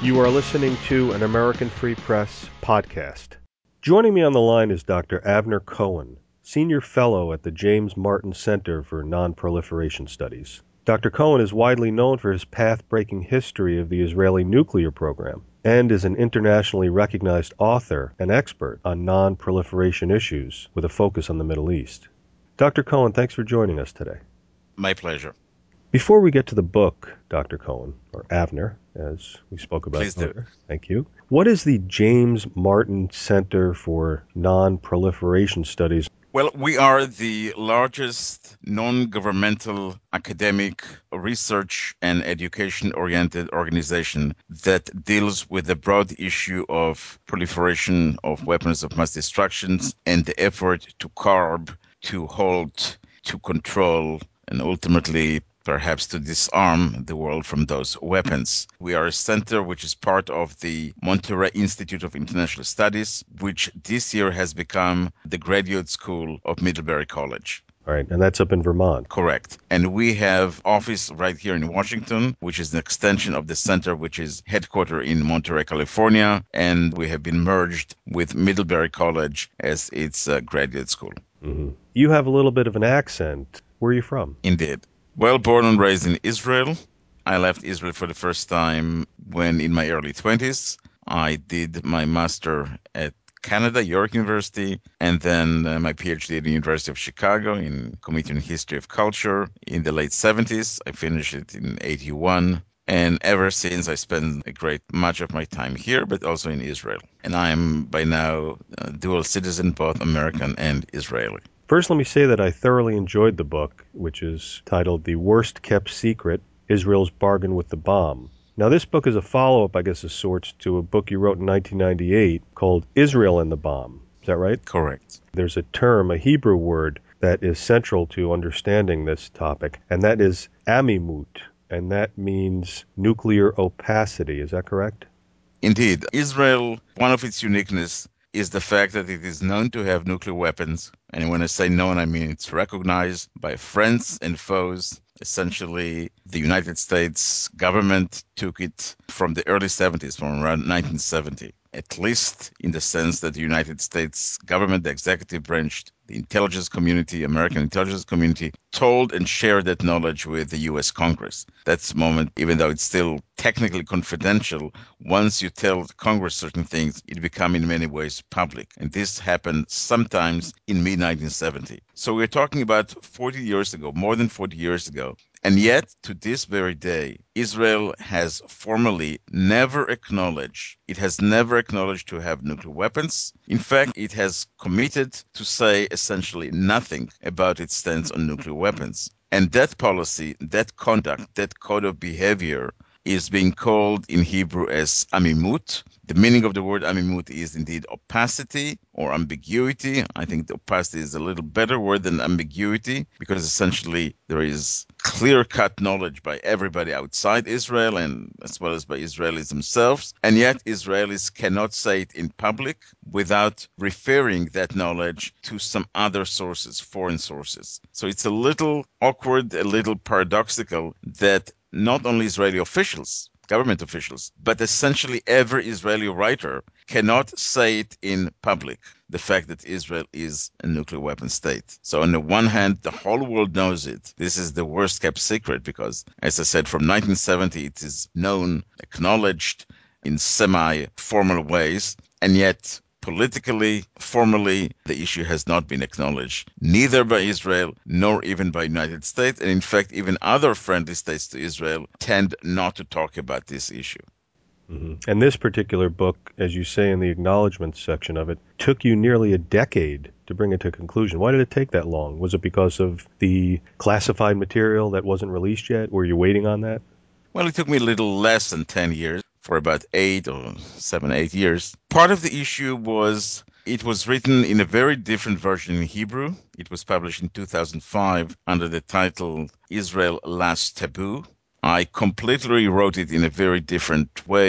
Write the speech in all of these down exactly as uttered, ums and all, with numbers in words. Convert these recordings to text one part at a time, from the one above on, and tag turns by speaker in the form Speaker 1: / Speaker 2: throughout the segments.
Speaker 1: You are listening to an American Free Press podcast. Joining me on the line is Doctor Avner Cohen, Senior Fellow at the James Martin Center for Non-Proliferation Studies. Doctor Cohen is widely known for his path-breaking history of the Israeli nuclear program and is an internationally recognized author and expert on non-proliferation issues with a focus on the Middle East. Doctor Cohen, thanks for joining us today.
Speaker 2: My pleasure.
Speaker 1: Before we get to the book, Doctor Cohen, or Avner, as we spoke about
Speaker 2: Please
Speaker 1: earlier,
Speaker 2: do.
Speaker 1: thank you. What is the James Martin Center for Non-Proliferation Studies?
Speaker 2: Well, we are the largest non-governmental academic research and education-oriented organization that deals with the broad issue of proliferation of weapons of mass destruction and the effort to curb, to halt, to control, and ultimately perhaps to disarm the world from those weapons. We are a center which is part of the Monterey Institute of International Studies, which this year has become the graduate school of Middlebury College.
Speaker 1: All right, and that's up in Vermont.
Speaker 2: Correct. And we have office right here in Washington, which is an extension of the center, which is headquartered in Monterey, California, and we have been merged with Middlebury College as its uh, graduate school.
Speaker 1: Mm-hmm. You have a little bit of an accent. Where are you from?
Speaker 2: Indeed. Well, born and raised in Israel. I left Israel for the first time when in my early twenties. I did my master at Canada, York University, and then uh, my PhD at the University of Chicago in Community and History of Culture in the late seventies. I finished it in eighty-one. And ever since, I spent a great much of my time here, but also in Israel. And I am by now a dual citizen, both American and Israeli.
Speaker 1: First, let me say that I thoroughly enjoyed the book, which is titled The Worst Kept Secret, Israel's Bargain with the Bomb. Now, this book is a follow-up, I guess, of sorts, to a book you wrote in nineteen ninety-eight called Israel and the Bomb. Is that right?
Speaker 2: Correct.
Speaker 1: There's a term, a Hebrew word, that is central to understanding this topic, and that is amimut, and that means nuclear opacity. Is that correct?
Speaker 2: Indeed. Israel, one of its uniqueness is the fact that it is known to have nuclear weapons. And when I say known, I mean it's recognized by friends and foes. Essentially, the United States government took it from the early seventies, from around nineteen seventy, at least in the sense that the United States government, the executive branch, the intelligence community, American intelligence community, told and shared that knowledge with the U S Congress. That's the moment, even though it's still technically confidential, once you tell Congress certain things, it becomes in many ways public. And this happened sometimes in mid nineteen seventy. So we're talking about forty years ago, more than forty years ago. And yet, to this very day, Israel has formally never acknowledged, it has never acknowledged to have nuclear weapons. In fact, it has committed to say essentially nothing about its stance on nuclear weapons. And that policy, that conduct, that code of behavior is being called in Hebrew as amimut. The meaning of the word amimut is indeed opacity or ambiguity. I think the opacity is a little better word than ambiguity because essentially there is clear-cut knowledge by everybody outside Israel and as well as by Israelis themselves. And yet Israelis cannot say it in public without referring that knowledge to some other sources, foreign sources. So it's a little awkward, a little paradoxical that not only Israeli officials, government officials, but essentially every Israeli writer cannot say it in public, the fact that Israel is a nuclear weapon state. So on the one hand, the whole world knows it. This is the worst kept secret because, as I said, from nineteen seventy, it is known, acknowledged in semi-formal ways, and yet politically, formally, the issue has not been acknowledged, neither by Israel nor even by the United States. And in fact, even other friendly states to Israel tend not to talk about this issue.
Speaker 1: Mm-hmm. And this particular book, as you say in the acknowledgments section of it, took you nearly a decade to bring it to conclusion. Why did it take that long? Was it because of the classified material that wasn't released yet? Were you waiting on that?
Speaker 2: Well, it took me a little less than ten years, for about eight or seven, eight years. Part of the issue was it was written in a very different version in Hebrew. It was published in two thousand five under the title Israel Last Taboo. I completely rewrote it in a very different way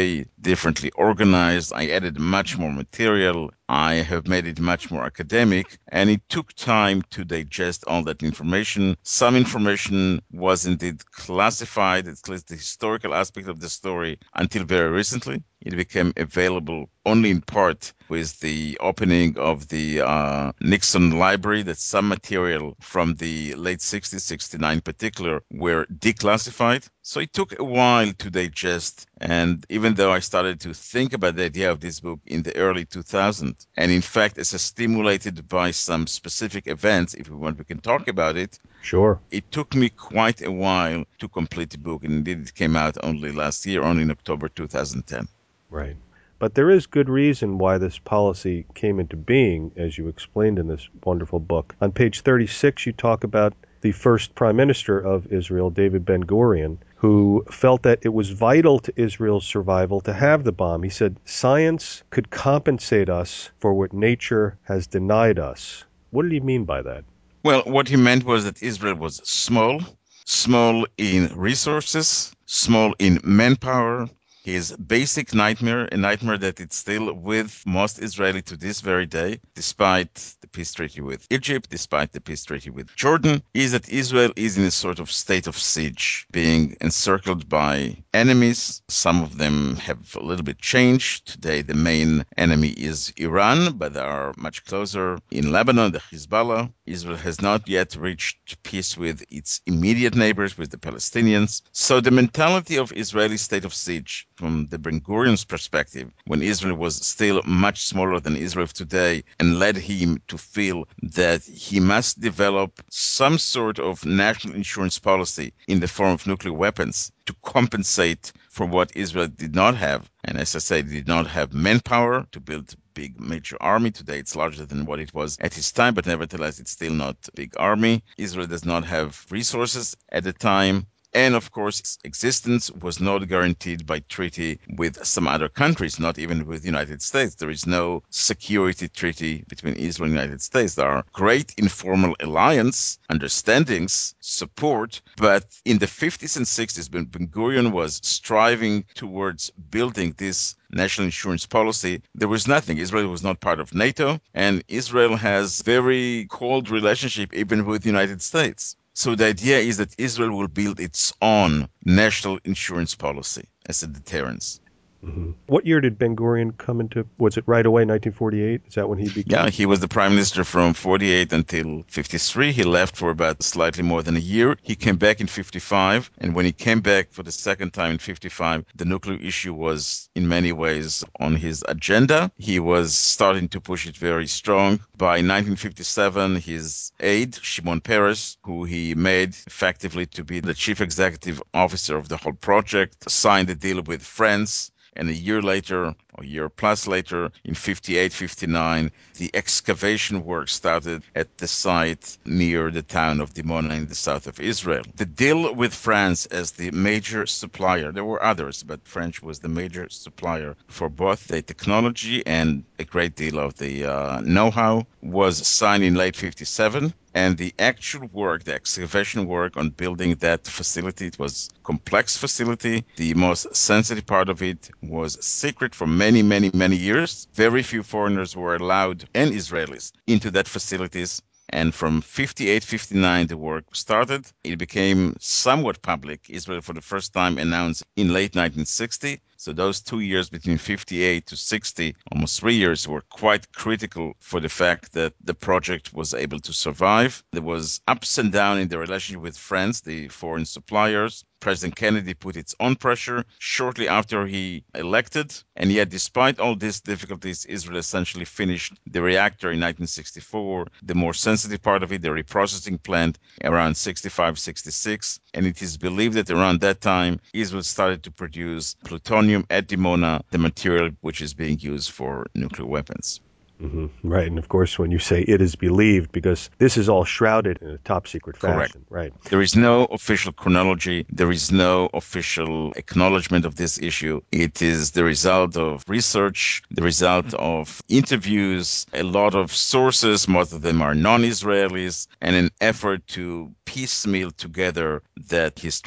Speaker 2: differently organized. I added much more material. I have made it much more academic, and it took time to digest all that information. Some information was indeed classified, at least the historical aspect of the story, until very recently. It became available only in part with the opening of the uh, Nixon Library, that some material from the late sixties, sixty-nine in particular, were declassified. So it took a while to digest. And even though I started to think about the idea of this book in the early two thousands, and in fact, it's stimulated by some specific events, if we want, we can talk about it.
Speaker 1: Sure.
Speaker 2: It took me quite a while to complete the book, and indeed it came out only last year, only in October two thousand ten.
Speaker 1: Right. But there is good reason why this policy came into being, as you explained in this wonderful book. On page thirty-six, you talk about the first prime minister of Israel, David Ben-Gurion, who felt that it was vital to Israel's survival to have the bomb. He said, "Science could compensate us for what nature has denied us." What did he mean by that?
Speaker 2: Well, what he meant was that Israel was small, small in resources, small in manpower. His basic nightmare, a nightmare that it's still with most Israeli to this very day, despite the peace treaty with Egypt, despite the peace treaty with Jordan, is that Israel is in a sort of state of siege, being encircled by enemies. Some of them have a little bit changed. Today, the main enemy is Iran, but they are much closer. In Lebanon, the Hezbollah. Israel has not yet reached peace with its immediate neighbors, with the Palestinians. So the mentality of Israeli state of siege, from the Ben-Gurion's perspective, when Israel was still much smaller than Israel of today, and led him to feel that he must develop some sort of national insurance policy in the form of nuclear weapons to compensate for what Israel did not have. And as I say, did not have manpower to build a big major army. Today it's larger than what it was at his time, but nevertheless it's still not a big army. Israel does not have resources at the time. And of course, its existence was not guaranteed by treaty with some other countries, not even with the United States. There is no security treaty between Israel and the United States. There are great informal alliance, understandings, support, but in the fifties and sixties, when Ben-Gurion was striving towards building this national insurance policy, there was nothing. Israel was not part of NATO, and Israel has very cold relationship even with the United States. So the idea is that Israel will build its own national insurance policy as a deterrence.
Speaker 1: Mm-hmm. What year did Ben-Gurion come into, was it right away, nineteen forty-eight? Is that when he became?
Speaker 2: Yeah, he was the prime minister from forty-eight until fifty-three. He left for about slightly more than a year. He came back in fifty-five, and when he came back for the second time in fifty-five, the nuclear issue was in many ways on his agenda. He was starting to push it very strong. By nineteen fifty-seven, his aide, Shimon Peres, who he made effectively to be the chief executive officer of the whole project, signed a deal with France. And a year later, or a year plus later, in fifty-eight, fifty-nine, the excavation work started at the site near the town of Dimona in the south of Israel. The deal with France as the major supplier, there were others, but French was the major supplier for both the technology and a great deal of the uh, know-how, was signed in late fifty-seven. And the actual work, the excavation work on building that facility, it was a complex facility. The most sensitive part of it was secret for many, many, many years. Very few foreigners were allowed, and Israelis, into that facilities. And from fifty-eight, fifty-nine, the work started. It became somewhat public. Israel, for the first time, announced in late nineteen sixty. So those two years between fifty-eight to sixty, almost three years, were quite critical for the fact that the project was able to survive. There was ups and downs in the relationship with France, the foreign suppliers. President Kennedy put its own pressure shortly after he elected. And yet, despite all these difficulties, Israel essentially finished the reactor in nineteen sixty-four, the more sensitive part of it, the reprocessing plant, around sixty-five, sixty-six. And it is believed that around that time, Israel started to produce plutonium at Dimona, the material which is being used for nuclear weapons.
Speaker 1: Mm-hmm. Right. And of course, when you say it is believed, because this is all shrouded in a top secret fashion.
Speaker 2: Correct.
Speaker 1: Right.
Speaker 2: There is no official chronology. There is no official acknowledgement of this issue. It is the result of research, the result of interviews, a lot of sources, most of them are non-Israelis, and an effort to piecemeal together that history.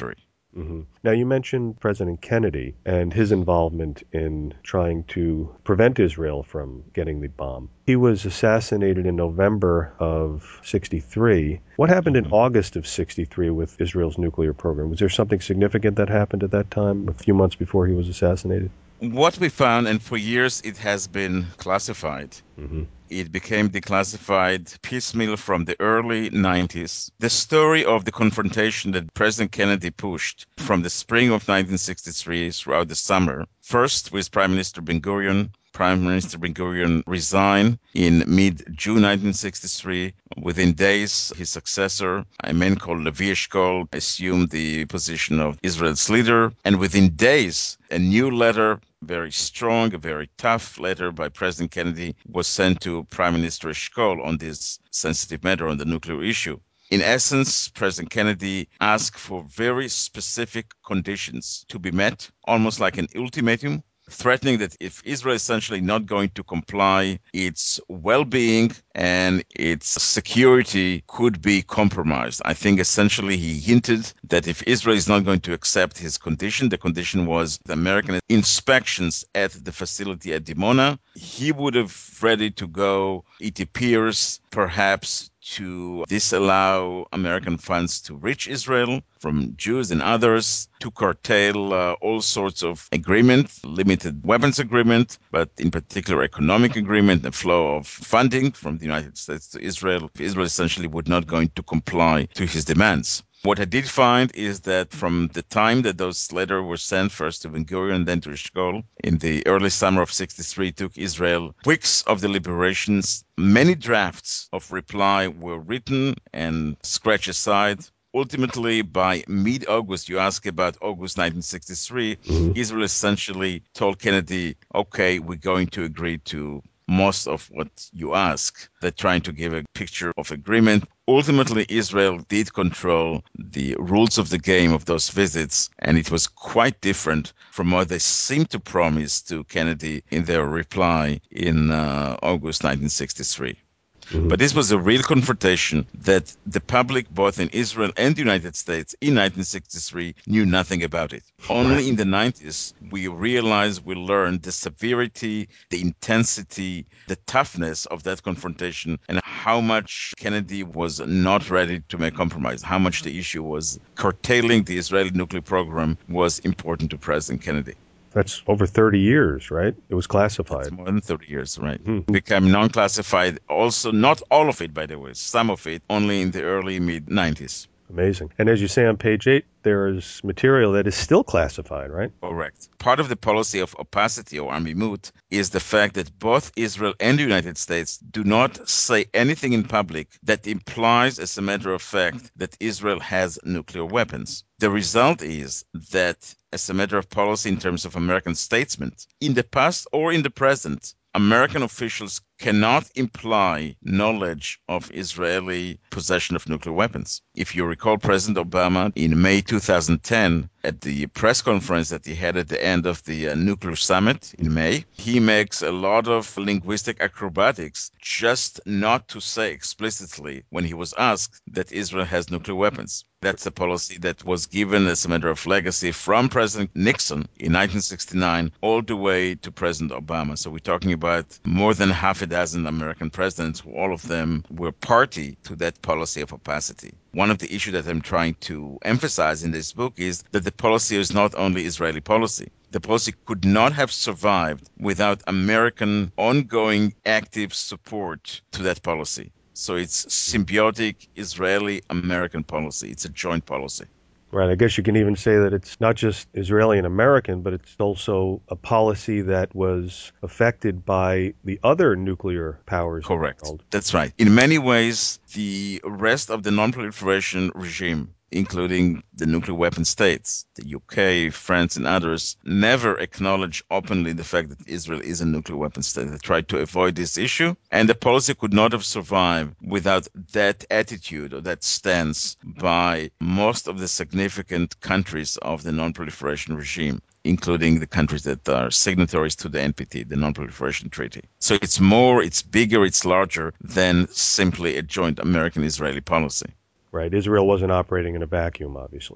Speaker 1: hmm Now, you mentioned President Kennedy and his involvement in trying to prevent Israel from getting the bomb. He was assassinated in November of sixty-three. What happened in
Speaker 2: Mhm.
Speaker 1: August of sixty-three with Israel's nuclear program? Was there something significant that happened at that time, a few months before he was assassinated?
Speaker 2: What we found, and for years it has been classified,
Speaker 1: hmm
Speaker 2: it became declassified piecemeal from the early nineties. The story of the confrontation that President Kennedy pushed from the spring of nineteen sixty-three throughout the summer, first with Prime Minister Ben-Gurion. Prime Minister Ben-Gurion resigned in mid-June nineteen sixty-three. Within days, his successor, a man called Levi Eshkol, assumed the position of Israel's leader. And within days, a new letter, very strong, a very tough letter by President Kennedy, was sent to Prime Minister Eshkol on this sensitive matter, on the nuclear issue. In essence, President Kennedy asked for very specific conditions to be met, almost like an ultimatum, threatening that if Israel is essentially not going to comply, its well-being and its security could be compromised. I think essentially he hinted that if Israel is not going to accept his condition, the condition was the American inspections at the facility at Dimona, he would have ready to go, it appears, perhaps to disallow American funds to reach Israel from Jews and others, to curtail uh, all sorts of agreements, limited weapons agreement, but in particular economic agreement, the flow of funding from the United States to Israel. Israel essentially would not going to comply to his demands. What I did find is that from the time that those letters were sent, first to Ben-Gurion, then to Eshkol, in the early summer of sixty-three, took Israel weeks of deliberations. Many drafts of reply were written and scratched aside. Ultimately, by mid-August, you ask about August nineteen sixty-three,
Speaker 1: hmm
Speaker 2: Israel essentially told Kennedy, okay, we're going to agree to most of what you ask. They're trying to give a picture of agreement. Ultimately, Israel did control the rules of the game of those visits, and it was quite different from what they seemed to promise to Kennedy in their reply in uh, August nineteen sixty-three.
Speaker 1: hmm
Speaker 2: But this was a real confrontation that the public, both in Israel and the United States, in nineteen sixty-three, knew nothing about it.
Speaker 1: Right.
Speaker 2: Only in the nineties, we realized, we learned the severity, the intensity, the toughness of that confrontation, and how much Kennedy was not ready to make compromise, how much the issue was curtailing the Israeli nuclear program was important to President Kennedy.
Speaker 1: That's over thirty years, right? It was
Speaker 2: That's
Speaker 1: classified.
Speaker 2: more than thirty years, right?
Speaker 1: hmm
Speaker 2: Became non-classified. Also, not all of it, by the way, some of it only in the early mid nineties.
Speaker 1: Amazing. And as you say on page eight, there is material that is still classified, right?
Speaker 2: Correct. Part of the policy of opacity or amimut is the fact that both Israel and the United States do not say anything in public that implies, as a matter of fact, that Israel has nuclear weapons. The result is that, as a matter of policy in terms of American statesmen, in the past or in the present, American officials cannot imply knowledge of Israeli possession of nuclear weapons. If you recall, President Obama in May two thousand ten, at the press conference that he had at the end of the uh, nuclear summit in May, he makes a lot of linguistic acrobatics just not to say explicitly, when he was asked, that Israel has nuclear weapons. That's a policy that was given as a matter of legacy from President Nixon in nineteen sixty-nine all the way to President Obama. So we're talking about more than half a dozen American presidents, who all of them were party to that policy of opacity. One of the issues that I'm trying to emphasize in this book is that the policy is not only Israeli policy. The policy could not have survived without American ongoing active support to that policy. So it's symbiotic Israeli-American policy. It's a joint policy.
Speaker 1: Right. I guess you can even say that it's not just Israeli and American, but it's also a policy that was affected by the other nuclear powers in the
Speaker 2: Correct.
Speaker 1: world.
Speaker 2: That's right. In many ways, the rest of the non-proliferation regime, including the nuclear weapon states, the U K, France, and others, never acknowledge openly the fact that Israel is a nuclear weapon state. They tried to avoid this issue, and the policy could not have survived without that attitude or that stance by most of the significant countries of the non-proliferation regime, including the countries that are signatories to the N P T, the Non-Proliferation Treaty. So it's more, it's bigger, it's larger than simply a joint American-Israeli policy.
Speaker 1: Right. Israel wasn't operating in a vacuum, obviously.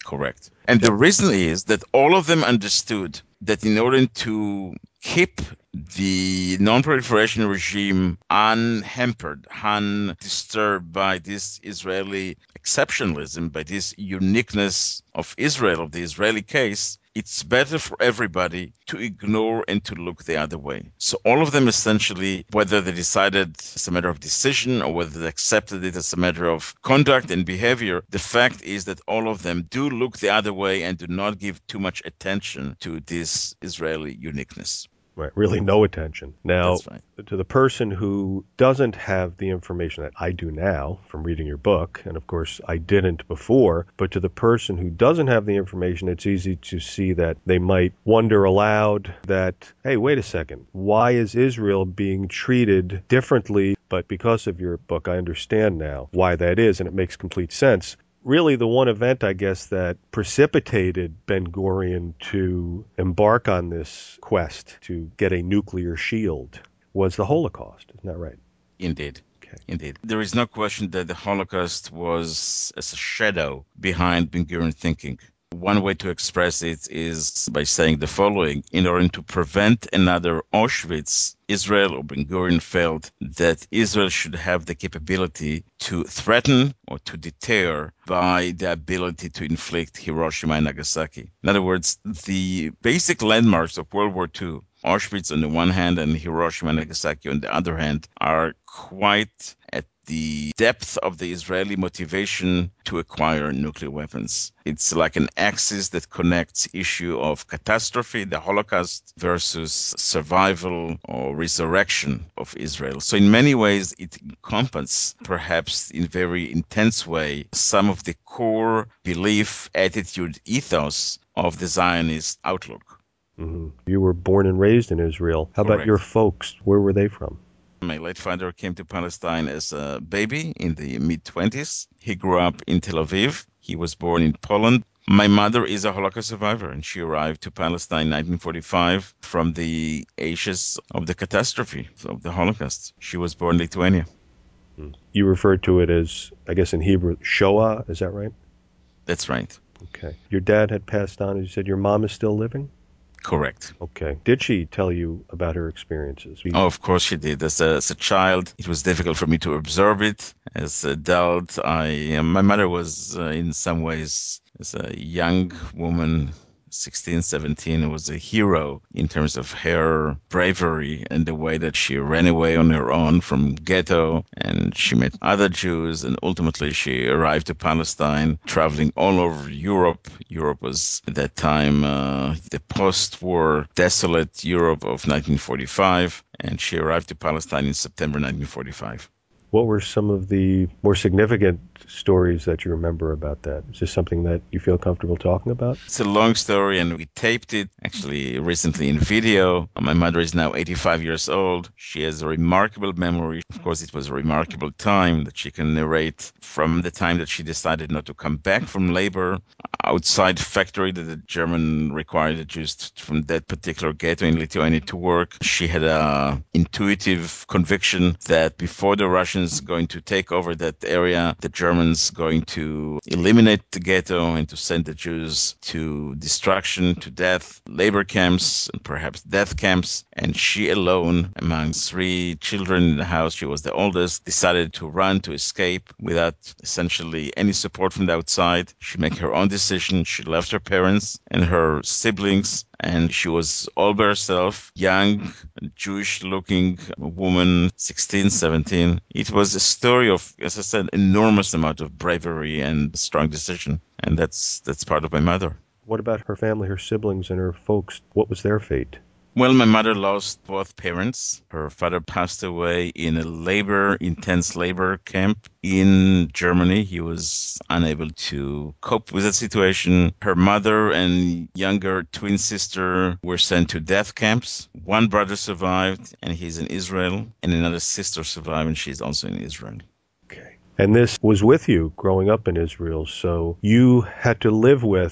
Speaker 2: Correct. And the reason is that all of them understood that in order to keep the non-proliferation regime unhampered, undisturbed by this Israeli exceptionalism, by this uniqueness of Israel, of the Israeli case, it's better for everybody to ignore and to look the other way. So all of them essentially, whether they decided as a matter of decision or whether they accepted it as a matter of conduct and behavior, the fact is that all of them do look the other way and do not give too much attention to this Israeli uniqueness.
Speaker 1: Right, really no attention. Now,
Speaker 2: That's right.
Speaker 1: To the person who doesn't have the information that I do now from reading your book, and of course I didn't before, but to the person who doesn't have the information, it's easy to see that they might wonder aloud that, hey, wait a second, why is Israel being treated differently? But because of your book, I understand now why that is, and it makes complete sense. Really, the one event, I guess, that precipitated Ben-Gurion to embark on this quest to get a nuclear shield was the Holocaust. Isn't that right?
Speaker 2: Indeed.
Speaker 1: Okay.
Speaker 2: Indeed. There is no question that the Holocaust was as a shadow behind Ben-Gurion thinking. One way to express it is by saying the following. In order to prevent another Auschwitz, Israel or Ben-Gurion felt that Israel should have the capability to threaten or to deter by the ability to inflict Hiroshima and Nagasaki. In other words, the basic landmarks of World War Two, Auschwitz on the one hand and Hiroshima and Nagasaki on the other hand, are quite at the depth of the Israeli motivation to acquire nuclear weapons. It's like an axis that connects issue of catastrophe, the Holocaust, versus survival or resurrection of Israel. So in many ways, it encompasses, perhaps in very intense way, some of the core belief, attitude, ethos of the Zionist outlook.
Speaker 1: Mm-hmm. You were born and raised in Israel. How
Speaker 2: Correct.
Speaker 1: about your folks? Where were they from?
Speaker 2: My late father came to Palestine as a baby in the mid-twenties. He grew up in Tel Aviv. He was born in Poland. My mother is a Holocaust survivor, and she arrived to Palestine in nineteen forty-five from the ashes of the catastrophe of the Holocaust. She was born in Lithuania.
Speaker 1: You referred to it as, I guess in Hebrew, Shoah. Is that right?
Speaker 2: That's right.
Speaker 1: Okay. Your dad had passed on, as you said. Your mom is still living?
Speaker 2: Correct.
Speaker 1: Okay. Did she tell you about her experiences?
Speaker 2: Oh, of course she did. As a, as a child, it was difficult for me to observe it. As an adult, I my mother was uh, in some ways, as a young woman, sixteen, seventeen, was a hero in terms of her bravery and the way that she ran away on her own from ghetto, and she met other Jews, and ultimately she arrived to Palestine, traveling all over Europe. Europe was at that time uh, the post-war desolate Europe of nineteen forty-five, and she arrived to Palestine in September nineteen forty-five.
Speaker 1: What were some of the more significant stories that you remember about that? Is this something that you feel comfortable talking about?
Speaker 2: It's a long story, and we taped it actually recently in video. My mother is now eighty-five years old. She has a remarkable memory. Of course, it was a remarkable time that she can narrate from the time that she decided not to come back from labor outside factory that the German required the Jews from that particular ghetto in Lithuania to work. She had a intuitive conviction that before the Russians going to take over that area, the Germans going to eliminate the ghetto and to send the Jews to destruction, to death, labor camps, and perhaps death camps. And she alone, among three children in the house, she was the oldest, decided to run, to escape without essentially any support from the outside. She made her own decision. She left her parents and her siblings, and she was all by herself, young, Jewish-looking woman, sixteen, seventeen. It was a story of, as I said, enormous amount of bravery and strong decision, and that's that's part of my mother.
Speaker 1: What about her family, her siblings, and her folks? What was their fate?
Speaker 2: Well, my mother lost both parents. Her father passed away in a labor, intense labor camp in Germany. He was unable to cope with the situation. Her mother and younger twin sister were sent to death camps. One brother survived, and he's in Israel, and another sister survived, and she's also in Israel.
Speaker 1: Okay. And this was with you growing up in Israel, so you had to live with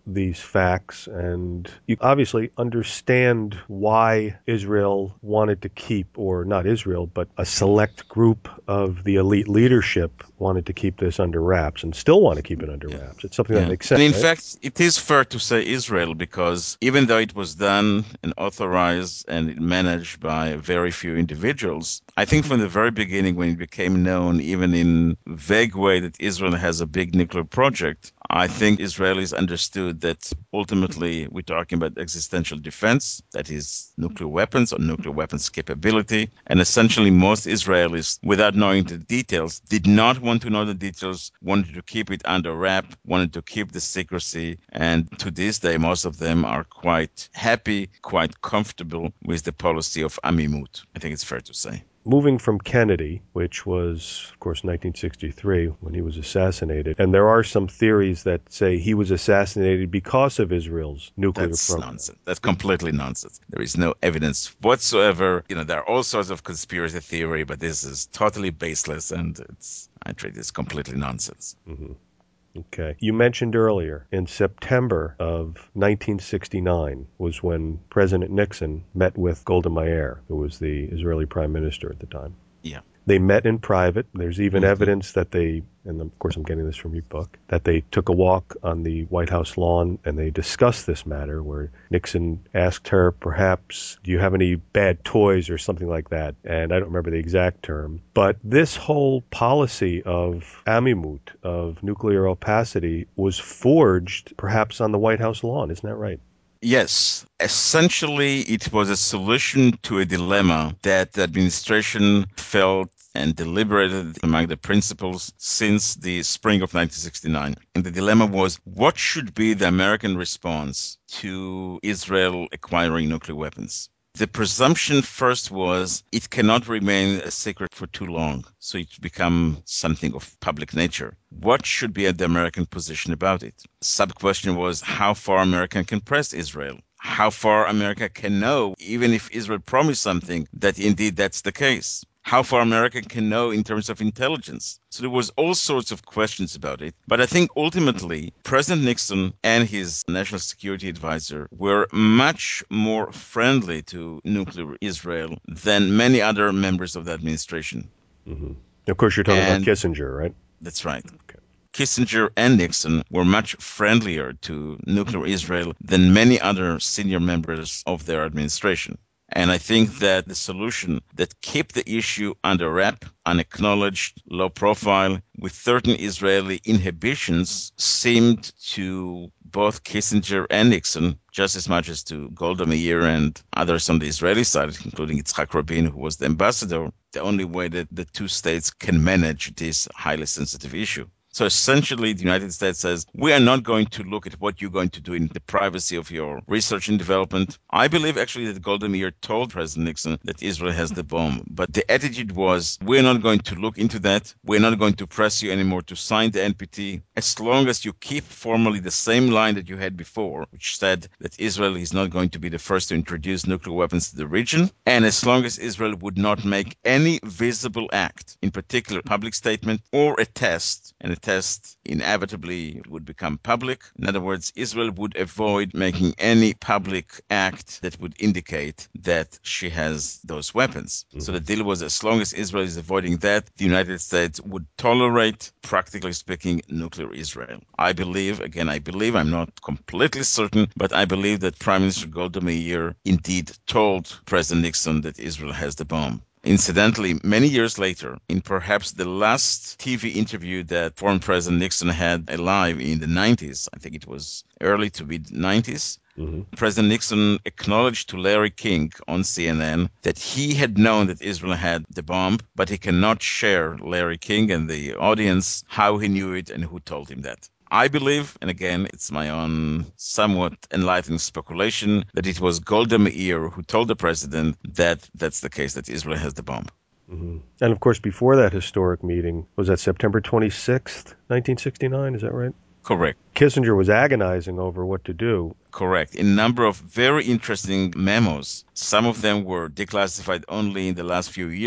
Speaker 1: these facts, and you obviously understand why Israel wanted to keep, or not Israel, but a select group of the elite leadership wanted to keep this under wraps and still want to keep it under
Speaker 2: Yeah.
Speaker 1: wraps. It's something that
Speaker 2: Yeah.
Speaker 1: makes sense,
Speaker 2: And in
Speaker 1: right?
Speaker 2: fact, it is fair to say Israel because even though it was done and authorized and managed by very few individuals, I think from the very beginning when it became known, even in vague way, that Israel has a big nuclear project, I think Israelis understood that ultimately we're talking about existential defense, that is nuclear weapons or nuclear weapons capability. And essentially most Israelis, without knowing the details, did not want to know the details, wanted to keep it under wrap, wanted to keep the secrecy. And to this day, most of them are quite happy, quite comfortable with the policy of Amimut. I think it's fair to say.
Speaker 1: Moving from Kennedy, which was, of course, nineteen sixty-three when he was assassinated, and there are some theories that say he was assassinated because of Israel's nuclear
Speaker 2: That's
Speaker 1: program.
Speaker 2: nonsense. That's completely nonsense. There is no evidence whatsoever. You know, there are all sorts of conspiracy theory, but this is totally baseless, and it's I treat this completely nonsense.
Speaker 1: Mm-hmm. Okay. You mentioned earlier, in September of nineteen sixty-nine was when President Nixon met with Golda Meir, who was the Israeli prime minister at the time.
Speaker 2: Yeah.
Speaker 1: They met in private. There's even
Speaker 2: Mhm.
Speaker 1: evidence that they, and of course I'm getting this from your book, that they took a walk on the White House lawn and they discussed this matter where Nixon asked her, perhaps, do you have any bad toys or something like that? And I don't remember the exact term. But this whole policy of Amimut, of nuclear opacity, was forged perhaps on the White House lawn. Isn't that right?
Speaker 2: Yes, essentially, it was a solution to a dilemma that the administration felt and deliberated among the principals since the spring of nineteen sixty-nine. And the dilemma was what should be the American response to Israel acquiring nuclear weapons? The presumption first was it cannot remain a secret for too long, so it become something of public nature. What should be the American position about it? Sub question was how far America can press Israel. How far America can know, even if Israel promised something, that indeed that's the case. How far America can know in terms of intelligence. So there was all sorts of questions about it. But I think ultimately, President Nixon and his national security advisor were much more friendly to nuclear Israel than many other members of the administration.
Speaker 1: Mm-hmm. Of course, you're talking about
Speaker 2: And
Speaker 1: Kissinger, right?
Speaker 2: that's right.
Speaker 1: Okay.
Speaker 2: Kissinger and Nixon were much friendlier to nuclear Israel than many other senior members of their administration. And I think that the solution that kept the issue under wrap, unacknowledged, low profile, with certain Israeli inhibitions, seemed to both Kissinger and Nixon, just as much as to Golda Meir and others on the Israeli side, including Yitzhak Rabin, who was the ambassador, the only way that the two states can manage this highly sensitive issue. So essentially, the United States says, we are not going to look at what you're going to do in the privacy of your research and development. I believe actually that Golda Meir told President Nixon that Israel has the bomb. But the attitude was, we're not going to look into that. We're not going to press you anymore to sign the N P T as long as you keep formally the same line that you had before, which said that Israel is not going to be the first to introduce nuclear weapons to the region. And as long as Israel would not make any visible act, in particular public statement or a test, and a test inevitably would become public. In other words, Israel would avoid making any public act that would indicate that she has those weapons. Mm-hmm. So the deal was as long as Israel is avoiding that, the United States would tolerate, practically speaking, nuclear Israel. I believe, again, I believe, I'm not completely certain, but I believe that Prime Minister Golda Meir indeed told President Nixon that Israel has the bomb. Incidentally, many years later, in perhaps the last T V interview that former President Nixon had alive in the nineties, I think it was early to mid nineties, mm-hmm. President Nixon acknowledged to Larry King on C N N that he had known that Israel had the bomb, but he cannot share Larry King and the audience how he knew it and who told him that. I believe, and again, it's my own somewhat enlightened speculation, that it was Golda Meir who told the president that that's the case, that Israel has the bomb.
Speaker 1: Mm-hmm. And of course, before that historic meeting, was that September twenty-sixth, nineteen sixty-nine? Is that right?
Speaker 2: Correct.
Speaker 1: Kissinger was agonizing over what to do.
Speaker 2: Correct. In a number of very interesting memos, some of them were declassified only in the last few years.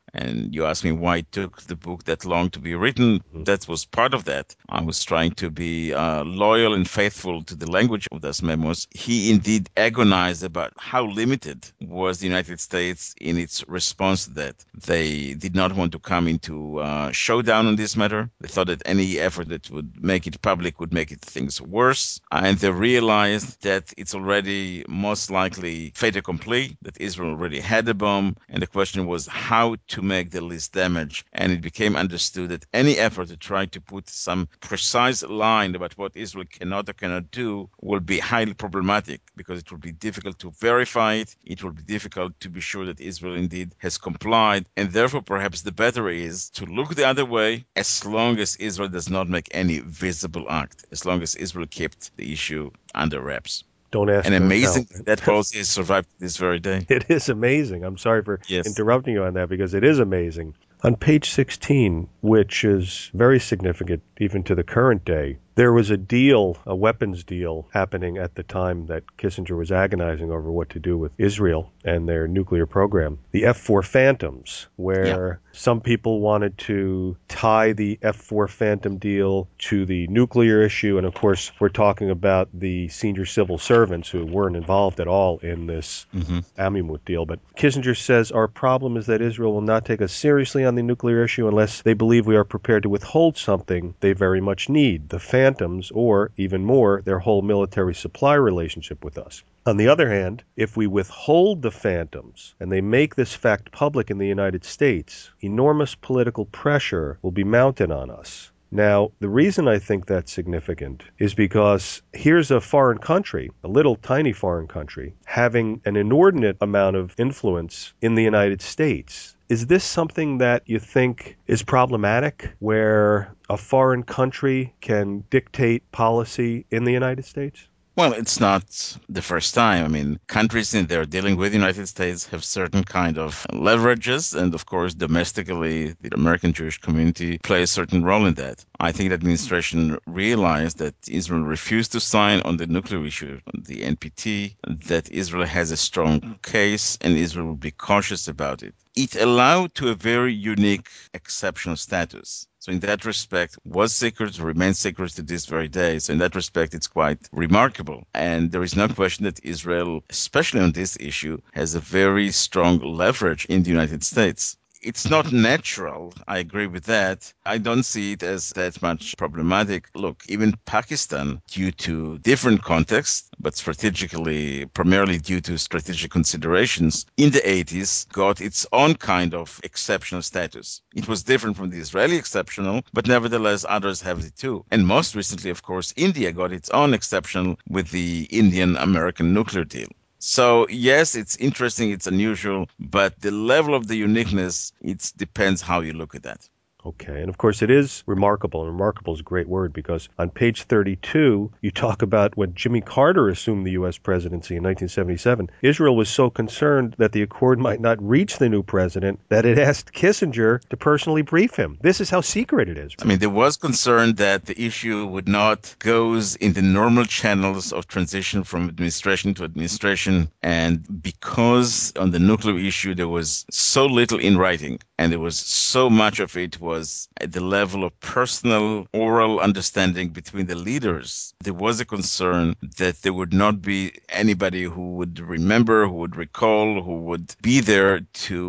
Speaker 2: And you asked me why it took the book that long to be written.
Speaker 1: Mhm.
Speaker 2: That was part of that. I was trying to be uh, loyal and faithful to the language of those memos. He indeed agonized about how limited was the United States in its response to that. They did not want to come into uh, showdown on this matter. They thought that any effort that would make it public would make it things worse. And they realized that it's already most likely fait accompli, that Israel already had a bomb. And the question was how to make the least damage. And it became understood that any effort to try to put some precise line about what Israel cannot or cannot do will be highly problematic because it will be difficult to verify it. It will be difficult to be sure that Israel indeed has complied. And therefore, perhaps the better is to look the other way as long as Israel does not make any visible act, as long as Israel kept the issue under wraps.
Speaker 1: Don't ask,
Speaker 2: And
Speaker 1: don't tell.
Speaker 2: amazing that policy has survived this very day.
Speaker 1: It is amazing. I'm sorry for
Speaker 2: Yes.
Speaker 1: interrupting you on that because it is amazing. On page sixteen, which is very significant even to the current day, there was a deal, a weapons deal, happening at the time that Kissinger was agonizing over what to do with Israel and their nuclear program. The F four Phantoms, where yeah. some people wanted to tie the F four Phantom deal to the nuclear issue. And of course, we're talking about the senior civil servants who weren't involved at all in this mm-hmm. Amimut deal. But Kissinger says our problem is that Israel will not take us seriously on the nuclear issue unless they believe we are prepared to withhold something they very much need, the Phantoms, or, even more, their whole military supply relationship with us. On the other hand, if we withhold the Phantoms and they make this fact public in the United States, enormous political pressure will be mounted on us. Now, the reason I think that's significant is because here's a foreign country, a little tiny foreign country, having an inordinate amount of influence in the United States. Is this something that you think is problematic, where a foreign country can dictate policy in the United States?
Speaker 2: Well, it's not the first time. I mean, countries in there dealing with the United States have certain kind of leverages. And of course, domestically, the American Jewish community plays a certain role in that. I think the administration realized that Israel refused to sign on the nuclear issue, the N P T, that Israel has a strong case and Israel will be cautious about it. It allowed to a very unique exceptional status. So in that respect, was secret, remains secret to this very day. So in that respect, it's quite remarkable. And there is no question that Israel, especially on this issue, has a very strong leverage in the United States. It's not natural. I agree with that. I don't see it as that much problematic. Look, even Pakistan, due to different contexts, but strategically, primarily due to strategic considerations, in the eighties got its own kind of exceptional status. It was different from the Israeli exceptional, but nevertheless, others have it too. And most recently, of course, India got its own exceptional with the Indian-American nuclear deal. So yes, it's interesting, it's unusual, but the level of the uniqueness, it depends how you look at that.
Speaker 1: Okay, and of course it is remarkable, and remarkable is a great word, because on page thirty-two, you talk about when Jimmy Carter assumed the U S presidency in nineteen seventy-seven, Israel was so concerned that the accord might not reach the new president that it asked Kissinger to personally brief him. This is how secret it is.
Speaker 2: I mean, there was concern that the issue would not goes in the normal channels of transition from administration to administration, and because on the nuclear issue there was so little in writing, and there was so much of it was at the level of personal oral understanding between the leaders, there was a concern that there would not be anybody who would remember, who would recall, who would be there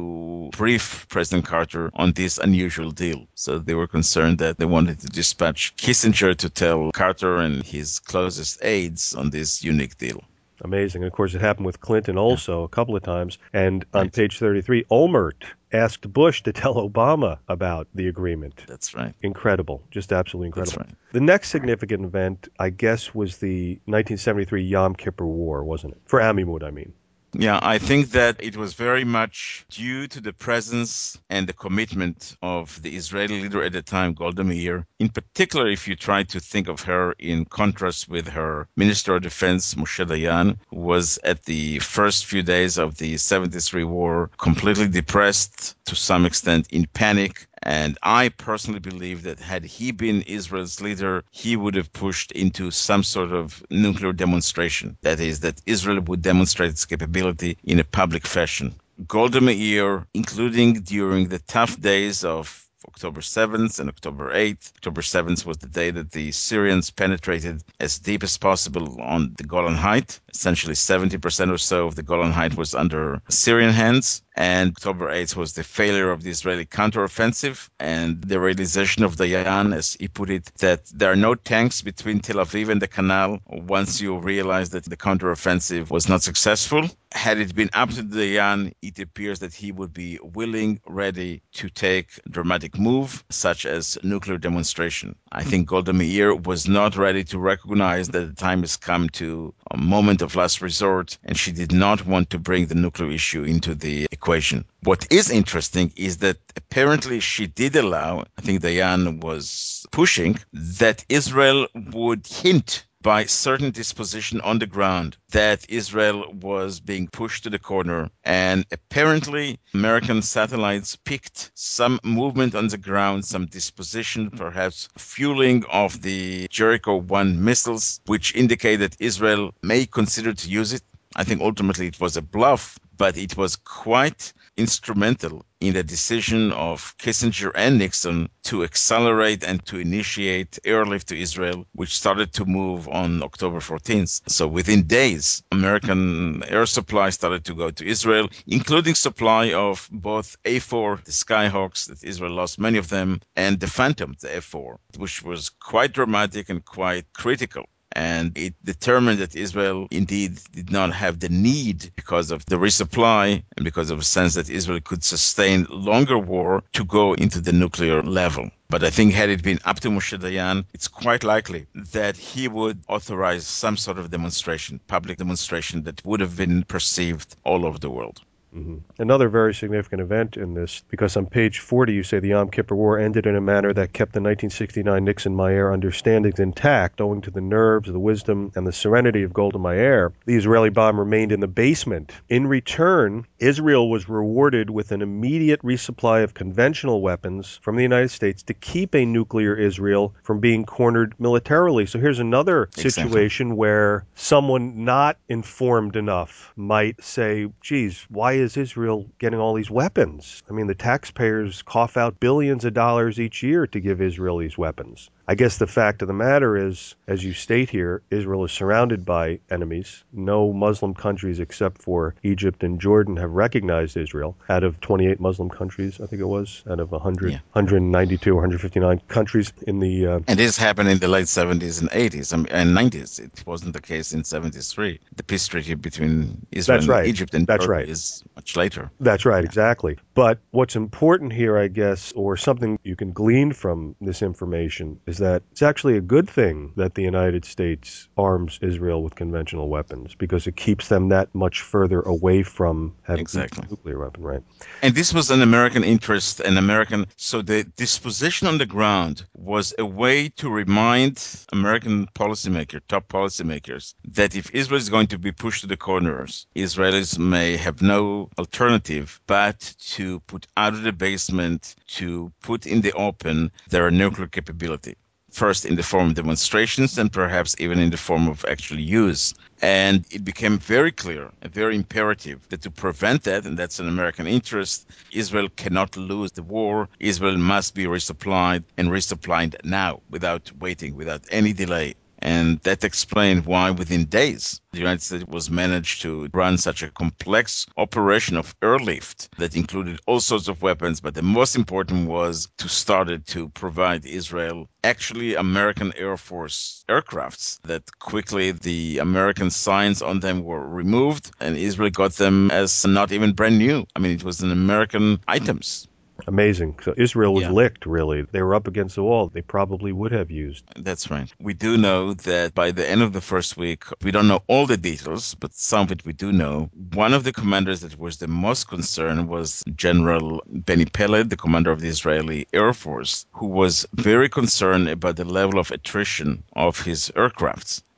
Speaker 2: to brief President Carter on this unusual deal. So they were concerned that they wanted to dispatch Kissinger to tell Carter and his closest aides on this unique deal.
Speaker 1: Amazing. And of course, it happened with Clinton also yeah. a couple of times. And on
Speaker 2: right.
Speaker 1: page thirty-three, Olmert asked Bush to tell Obama about the agreement.
Speaker 2: That's right.
Speaker 1: Incredible. Just absolutely incredible.
Speaker 2: That's right.
Speaker 1: The next significant event, I guess, was the nineteen seventy-three Yom Kippur War, wasn't it? For Amimut, I mean.
Speaker 2: Yeah, I think that it was very much due to the presence and the commitment of the Israeli leader at the time, Golda Meir. In particular, if you try to think of her in contrast with her Minister of Defense, Moshe Dayan, who was at the first few days of the seventy-three war completely depressed, to some extent in panic. And I personally believe that had he been Israel's leader, he would have pushed into some sort of nuclear demonstration. That is, that Israel would demonstrate its capability in a public fashion. Golda Meir, including during the tough days of October seventh and October eighth. October seventh was the day that the Syrians penetrated as deep as possible on the Golan Heights. Essentially seventy percent or so of the Golan Heights was under Syrian hands. And October eighth was the failure of the Israeli counteroffensive and the realization of Dayan, as he put it, that there are no tanks between Tel Aviv and the canal once you realize that the counteroffensive was not successful. Had it been up to Dayan, it appears that he would be willing, ready to take dramatic move, such as nuclear demonstration. I think Golda Meir was not ready to recognize that the time has come to a moment of last resort, and she did not want to bring the nuclear issue into the equation. What is interesting is that apparently she did allow, I think Dayan was pushing, that Israel would hint by certain disposition on the ground that Israel was being pushed to the corner. And apparently American satellites picked some movement on the ground, some disposition, perhaps fueling of the Jericho one missiles, which indicate that Israel may consider to use it. I think ultimately it was a bluff, but it was quite instrumental in the decision of Kissinger and Nixon to accelerate and to initiate airlift to Israel, which started to move on October fourteenth. So within days, American air supply started to go to Israel, including supply of both A four, the Skyhawks, that Israel lost many of them, and the Phantom, the F four, which was quite dramatic and quite critical. And it determined that Israel indeed did not have the need, because of the resupply and because of a sense that Israel could sustain longer war, to go into the nuclear level. But I think had it been up to Moshe Dayan, it's quite likely that he would authorize some sort of demonstration, public demonstration that would have been perceived all over the world.
Speaker 1: Mm-hmm. Another very significant event in this, because on page forty you say the Yom Kippur War ended in a manner that kept the nineteen sixty-nine Nixon-Meir understandings intact, owing to the nerves, the wisdom, and the serenity of Golda Meir. The Israeli bomb remained in the basement. In return, Israel was rewarded with an immediate resupply of conventional weapons from the United States to keep a nuclear Israel from being cornered militarily. So here's another situation exactly. where someone not informed enough might say, geez, why is Israel getting all these weapons? I mean, the taxpayers cough out billions of dollars each year to give Israel these weapons. I guess the fact of the matter is, as you state here, Israel is surrounded by enemies. No Muslim countries except for Egypt and Jordan have recognized Israel. Out of twenty-eight Muslim countries, I think it was, out of one hundred, yeah. one hundred ninety-two or one hundred fifty-nine countries in the... Uh,
Speaker 2: and this happened in the late seventies and eighties and nineties. It wasn't the case in seventy-three. The peace treaty between Israel
Speaker 1: That's
Speaker 2: and
Speaker 1: right.
Speaker 2: Egypt and
Speaker 1: That's
Speaker 2: Jordan
Speaker 1: right.
Speaker 2: is much later.
Speaker 1: That's right,
Speaker 2: yeah.
Speaker 1: exactly. But what's important here, I guess, or something you can glean from this information, is that it's actually a good thing that the United States arms Israel with conventional weapons, because it keeps them that much further away from having
Speaker 2: exactly.
Speaker 1: a nuclear weapon, right?
Speaker 2: And this was an American interest, an American... So the disposition on the ground was a way to remind American policymakers, top policymakers, that if Israel is going to be pushed to the corners, Israelis may have no alternative but to put out of the basement, to put in the open their nuclear capability. First in the form of demonstrations and perhaps even in the form of actual use. And it became very clear and very imperative that to prevent that, and that's an American interest, Israel cannot lose the war. Israel must be resupplied, and resupplied now, without waiting, without any delay. And that explained why within days the United States was managed to run such a complex operation of airlift that included all sorts of weapons. But the most important was to start it to provide Israel actually American Air Force aircrafts that quickly the American signs on them were removed and Israel got them as not even brand new. I mean, it was an American items.
Speaker 1: Amazing. So Israel was
Speaker 2: yeah.
Speaker 1: licked, really. They were up against the wall. They probably would have used.
Speaker 2: That's right. We do know that by the end of the first week, we don't know all the details, but some of it we do know. One of the commanders that was the most concerned was General Benny Peled, the commander of the Israeli Air Force, who was very concerned about the level of attrition of his aircrafts.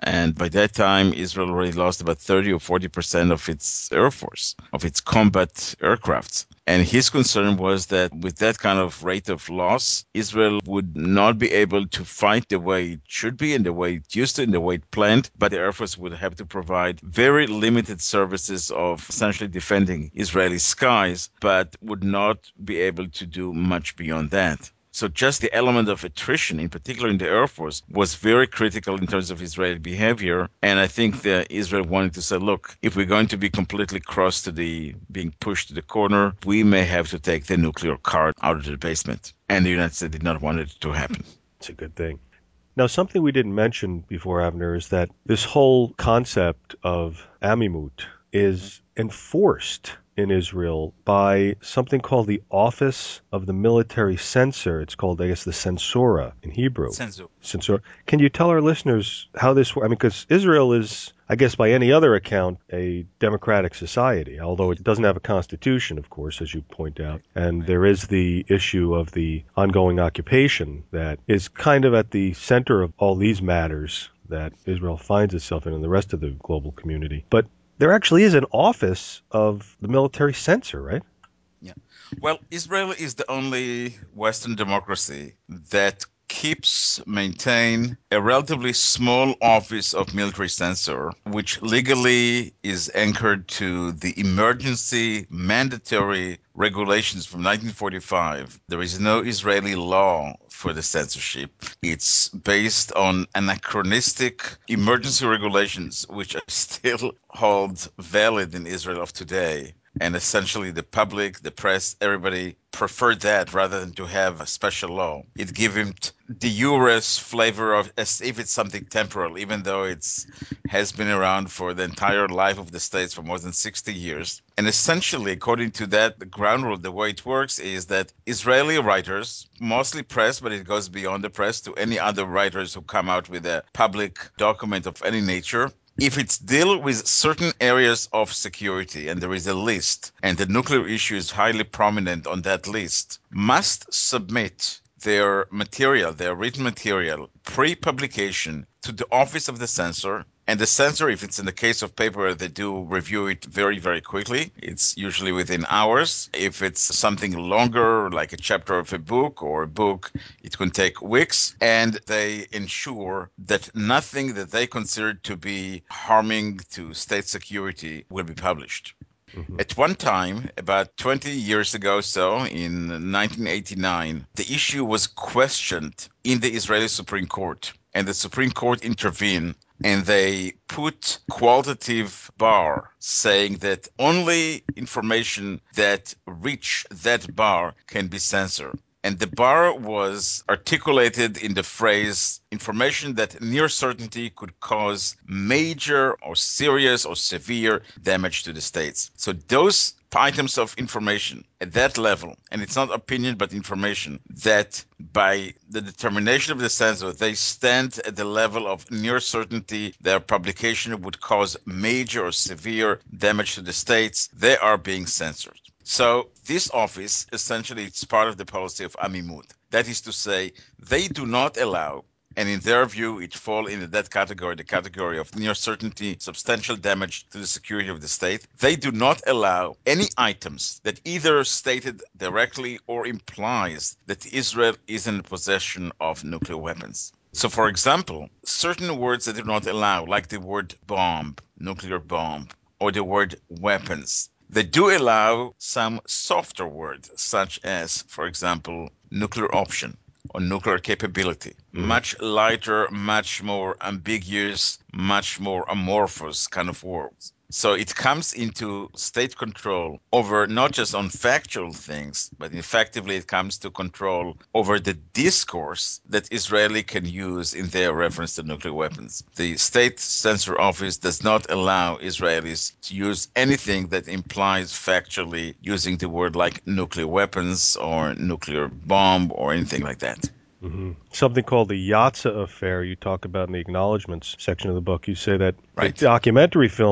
Speaker 2: And by that time, Israel already lost about thirty or forty percent of its air force, of its combat aircrafts. And his concern was that with that kind of rate of loss, Israel would not be able to fight the way it should be and the way it used to and the way it planned, but the Air Force would have to provide very limited services of essentially defending Israeli skies, but would not be able to do much beyond that. So just the element of attrition, in particular in the Air Force, was very critical in terms of Israeli behavior. And I think that Israel wanted to say, look, if we're going to be completely cross to the being pushed to the corner, we may have to take the nuclear card out of the basement. And the United States did not want it to happen.
Speaker 1: It's a good thing. Now, something we didn't mention before, Avner, is that this whole concept of Amimut is enforced in Israel by something called the Office of the Military Censor. It's called, I guess, the Censora in Hebrew.
Speaker 2: Censor.
Speaker 1: Censor. Can you tell our listeners how this works? I mean, because Israel is, I guess, by any other account, a democratic society, although it doesn't have a constitution, of course, as you point out. And there is the issue of the ongoing occupation that is kind of at the center of all these matters that Israel finds itself in and the rest of the global community. But there actually is an office of the military censor, right?
Speaker 2: Yeah. Well, Israel is the only Western democracy that keeps, maintain a relatively small office of military censor, which legally is anchored to the emergency mandatory regulations from nineteen forty-five. There is no Israeli law for the censorship. It's based on anachronistic emergency regulations, which are still hold valid in Israel of today. And essentially the public, the press, everybody preferred that rather than to have a special law. It gave him the Eures flavor of as if it's something temporal, even though it's has been around for the entire life of the states for more than sixty years. And essentially, according to that, the ground rule, the way it works is that Israeli writers, mostly press, but it goes beyond the press to any other writers who come out with a public document of any nature, if it's deal with certain areas of security, and there is a list, and the nuclear issue is highly prominent on that list, must submit their material, their written material, pre-publication to the office of the censor. And the censor, if it's in the case of paper, they do review it very, very quickly. It's usually within hours. If it's something longer, like a chapter of a book or a book, it can take weeks. And they ensure that nothing that they consider to be harming to state security will be published. Mm-hmm. At one time, about twenty years ago, so in nineteen eighty-nine, the issue was questioned in the Israeli Supreme Court, and the Supreme Court intervened, and they put qualitative bar saying that only information that reach that bar can be censored. And the bar was articulated in the phrase, information that near certainty could cause major or serious or severe damage to the states. So those items of information at that level, and it's not opinion but information, that by the determination of the censor, they stand at the level of near certainty their publication would cause major or severe damage to the states, they are being censored. So this office, essentially, it's part of the policy of Amimut. That is to say, they do not allow, and in their view, it falls into that category, the category of near certainty, substantial damage to the security of the state. They do not allow any items that either stated directly or implies that Israel is in possession of nuclear weapons. So, for example, certain words that do not allow, like the word bomb, nuclear bomb, or the word weapons, they do allow some softer words, such as, for example, nuclear option or nuclear capability. Mm-hmm. Much lighter, much more ambiguous, much more amorphous kind of words. So it comes into state control over not just on factual things, but effectively it comes to control over the discourse that Israeli can use in their reference to nuclear weapons. The state censor office does not allow Israelis to use anything that implies factually using the word like nuclear weapons or nuclear bomb or anything like that.
Speaker 1: Mm-hmm. Something called the Yatza affair you talk about in the acknowledgments section of the book. You say that right. The documentary film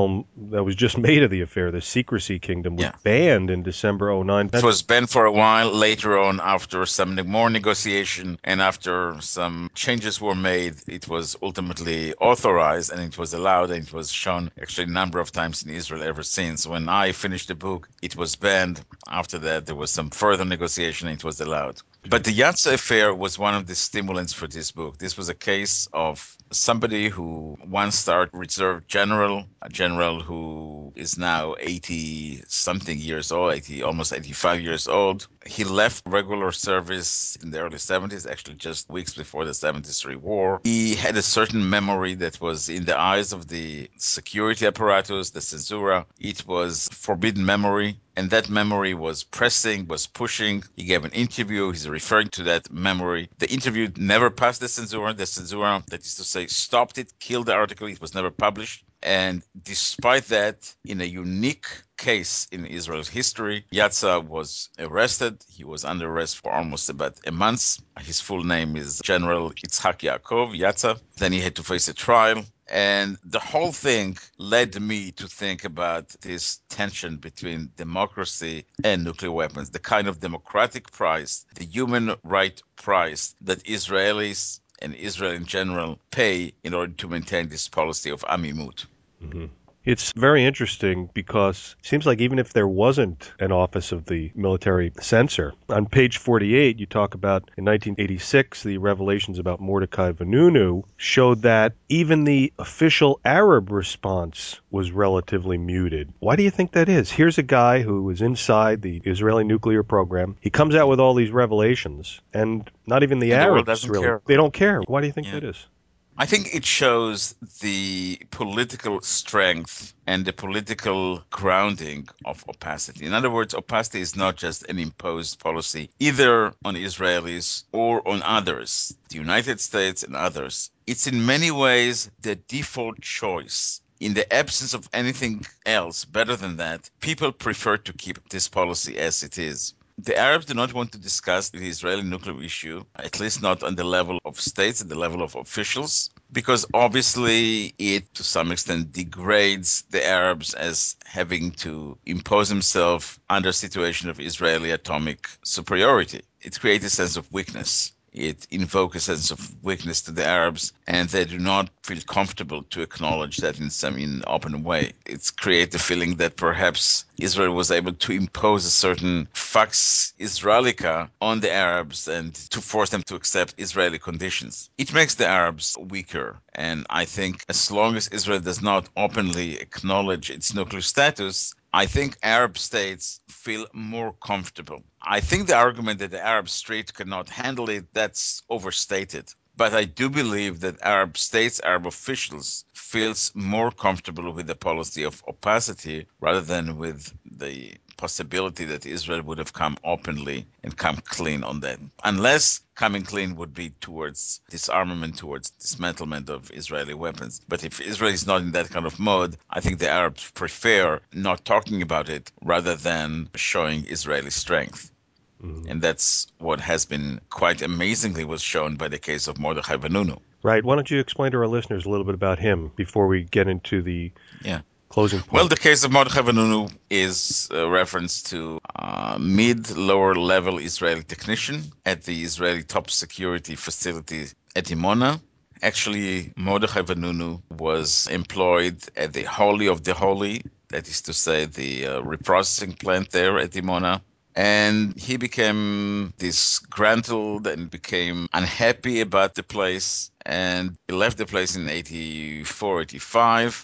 Speaker 1: that was just made of the affair, the Secrecy Kingdom, was
Speaker 2: Yeah.
Speaker 1: banned in December oh nine.
Speaker 2: It was banned for a while. Later on, after some more negotiation and after some changes were made, it was ultimately authorized and it was allowed, and it was shown actually a number of times in Israel ever since. When I finished the book, it was banned. After that, there was some further negotiation and it was allowed. But the Yatza affair was one of the stimulants for this book. This was a case of somebody who once started reserve general, a general who is now eighty something years old, eighty, almost eighty-five years old. He left regular service in the early seventies, actually just weeks before the seventy-three war. He had a certain memory that was in the eyes of the security apparatus, the censura. It was forbidden memory. And that memory was pressing, was pushing. He gave an interview. He's referring to that memory. The interview never passed the censura. The censura, that is to say, stopped it, killed the article. It was never published. And despite that, in a unique case in Israel's history, Yatza was arrested. He was under arrest for almost about a month. His full name is General Itzhak Yaakov Yatza. Then he had to face a trial. And the whole thing led me to think about this tension between democracy and nuclear weapons, the kind of democratic price, the human right price that Israelis and Israel in general pay in order to maintain this policy of Amimut.
Speaker 1: Mm-hmm. It's very interesting because it seems like even if there wasn't an office of the military censor, on page forty-eight you talk about in nineteen eighty-six the revelations about Mordecai Vanunu showed that even the official Arab response was relatively muted. Why do you think that is? Here's a guy who was inside the Israeli nuclear program. He comes out with all these revelations, and not even the
Speaker 2: And the world
Speaker 1: Arabs
Speaker 2: doesn't
Speaker 1: really,
Speaker 2: care.
Speaker 1: they don't care. Why do you think
Speaker 2: Yeah.
Speaker 1: that is?
Speaker 2: I think it shows the political strength and the political grounding of opacity. In other words, opacity is not just an imposed policy, either on Israelis or on others, the United States and others. It's in many ways the default choice. In the absence of anything else better than that, people prefer to keep this policy as it is. The Arabs do not want to discuss the Israeli nuclear issue, at least not on the level of states, at the level of officials, because obviously it, to some extent, degrades the Arabs as having to impose themselves under a situation of Israeli atomic superiority. It creates a sense of weakness. It invokes a sense of weakness to the Arabs, and they do not feel comfortable to acknowledge that in some in open way. It's create the feeling that perhaps Israel was able to impose a certain fax Israelica on the Arabs and to force them to accept Israeli conditions. It makes the Arabs weaker, and I think as long as Israel does not openly acknowledge its nuclear status, I think Arab states feel more comfortable. I think the argument that the Arab states cannot handle it, that's overstated. But I do believe that Arab states, Arab officials, feels more comfortable with the policy of opacity rather than with the possibility that Israel would have come openly and come clean on that. Unless coming clean would be towards disarmament, towards dismantlement of Israeli weapons. But if Israel is not in that kind of mode, I think the Arabs prefer not talking about it rather than showing Israeli strength.
Speaker 1: Mm-hmm.
Speaker 2: And that's what has been quite amazingly was shown by the case of Mordechai Vanunu.
Speaker 1: Right. Why don't you explain to our listeners a little bit about him before we get into the
Speaker 2: Yeah.
Speaker 1: closing point?
Speaker 2: Well, the case of Mordechai Vanunu is a reference to a mid-lower level Israeli technician at the Israeli top security facility at Dimona. Actually, Mordechai Vanunu was employed at the Holy of the Holy, that is to say, the uh, reprocessing plant there at Dimona. And he became disgruntled and became unhappy about the place. And he left the place in eighty-four, eighty-five.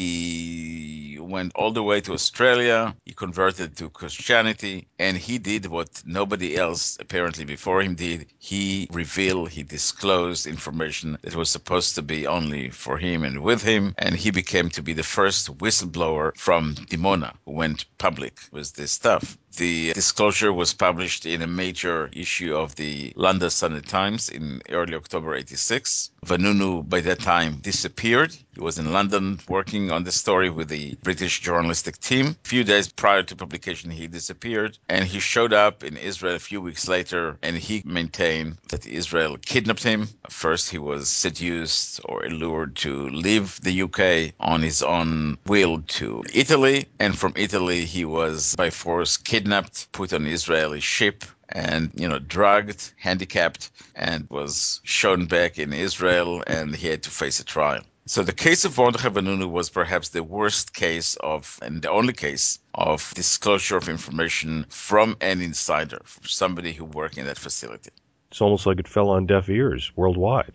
Speaker 2: He went all the way to Australia. He converted to Christianity. And he did what nobody else apparently before him did. He revealed, he disclosed information that was supposed to be only for him and with him. And he became to be the first whistleblower from Dimona who went public with this stuff. The disclosure was published in a major issue of the London Sunday Times in early October eighty-six. Vanunu, by that time, disappeared. He was in London working on the story with the British journalistic team. A few days prior to publication, he disappeared, and he showed up in Israel a few weeks later, and he maintained that Israel kidnapped him. First, he was seduced or allured to leave the U K on his own will to Italy, and from Italy, he was by force kidnapped, put on an Israeli ship, and, you know, drugged, handicapped, and was shown back in Israel, and he had to face a trial. So the case of Mordechai Vanunu was perhaps the worst case of, and the only case of disclosure of information from an insider, from somebody who worked in that facility.
Speaker 1: It's almost like it fell on deaf ears worldwide.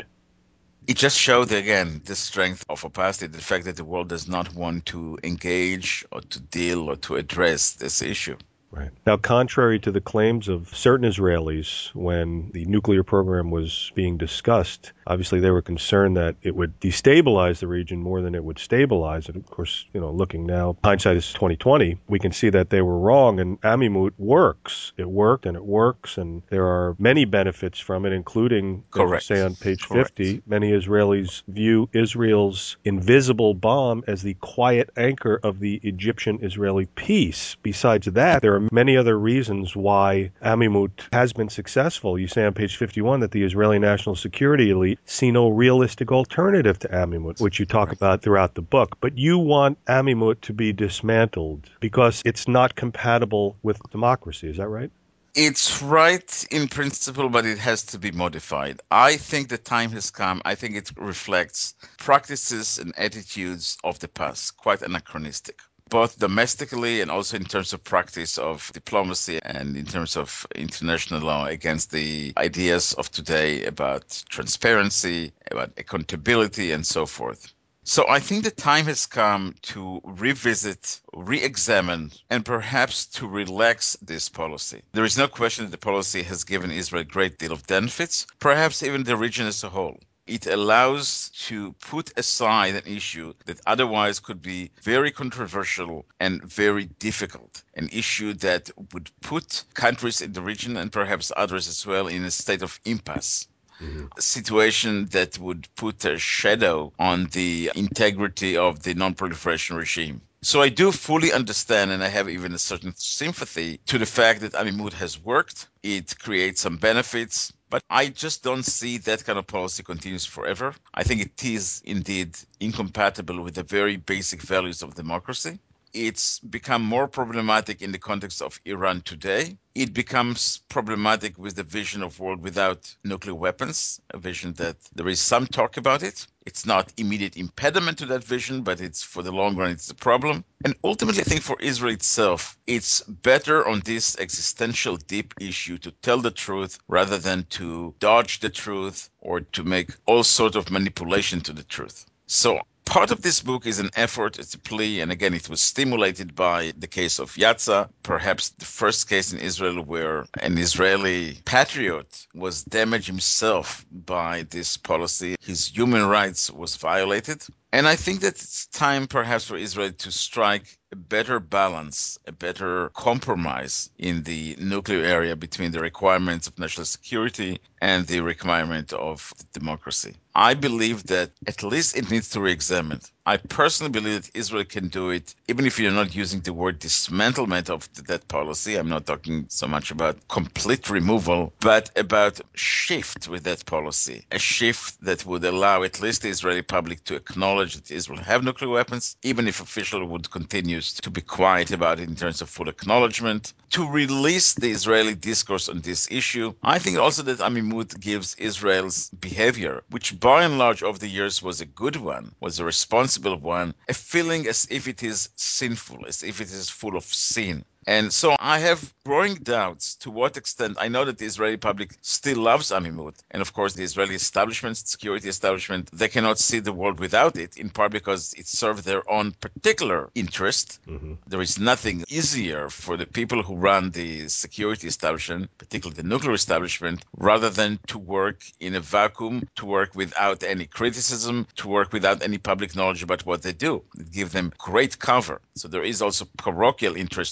Speaker 2: It just showed, again, the strength of opacity, the fact that the world does not want to engage or to deal or to address this issue.
Speaker 1: Right. Now, contrary to the claims of certain Israelis when the nuclear program was being discussed, obviously they were concerned that it would destabilize the region more than it would stabilize it. Of course, you know, looking now, hindsight is twenty twenty, we can see that they were wrong, and Amimut works. It worked and it works, and there are many benefits from it, including,
Speaker 2: Correct.
Speaker 1: as you say on page
Speaker 2: Correct.
Speaker 1: fifty, many Israelis view Israel's invisible bomb as the quiet anchor of the Egyptian-Israeli peace. Besides that, there are many other reasons why Amimut has been successful. You say on page fifty-one that the Israeli national security elite see no realistic alternative to Amimut, which you talk about throughout the book. But you want Amimut to be dismantled because it's not compatible with democracy. Is that right?
Speaker 2: It's right in principle, but it has to be modified. I think the time has come. I think it reflects practices and attitudes of the past, quite anachronistic, both domestically and also in terms of practice of diplomacy and in terms of international law against the ideas of today about transparency, about accountability, and so forth. So I think the time has come to revisit, re-examine, and perhaps to relax this policy. There is no question that the policy has given Israel a great deal of benefits, perhaps even the region as a whole. It allows to put aside an issue that otherwise could be very controversial and very difficult, an issue that would put countries in the region and perhaps others as well in a state of impasse. Mm-hmm. A situation that would put a shadow on the integrity of the non-proliferation regime. So I do fully understand, and I have even a certain sympathy to the fact that Amimut has worked. It creates some benefits, but I just don't see that kind of policy continues forever. I think it is indeed incompatible with the very basic values of democracy. It's become more problematic in the context of Iran today. It becomes problematic with the vision of world without nuclear weapons, a vision that there is some talk about it. It's not immediate impediment to that vision, but it's for the long run, it's a problem. And ultimately, I think for Israel itself, it's better on this existential deep issue to tell the truth rather than to dodge the truth or to make all sorts of manipulation to the truth. So part of this book is an effort, it's a plea, and again, it was stimulated by the case of Yatza, perhaps the first case in Israel where an Israeli patriot was damaged himself by this policy. His human rights was violated. And I think that it's time perhaps for Israel to strike a better balance, a better compromise in the nuclear area between the requirements of national security and the requirement of democracy. I believe that at least it needs to re-examine. I personally believe that Israel can do it, even if you're not using the word dismantlement of that policy. I'm not talking so much about complete removal, but about shift with that policy. A shift that would allow at least the Israeli public to acknowledge that Israel have nuclear weapons, even if officials would continue to be quiet about it in terms of full acknowledgement. To release the Israeli discourse on this issue, I think also that Amimut gives Israel's behavior, which by and large over the years was a good one, was a responsible one, a feeling as if it is sinful, as if it is full of sin. And so I have growing doubts to what extent. I know that the Israeli public still loves Amimut. And of course, the Israeli establishment, security establishment, they cannot see the world without it, in part because it serves their own particular interest. Mm-hmm. There is nothing easier for the people who run the security establishment, particularly the nuclear establishment, rather than to work in a vacuum, to work without any criticism, to work without any public knowledge about what they do. It gives them great cover. So there is also parochial interest to keep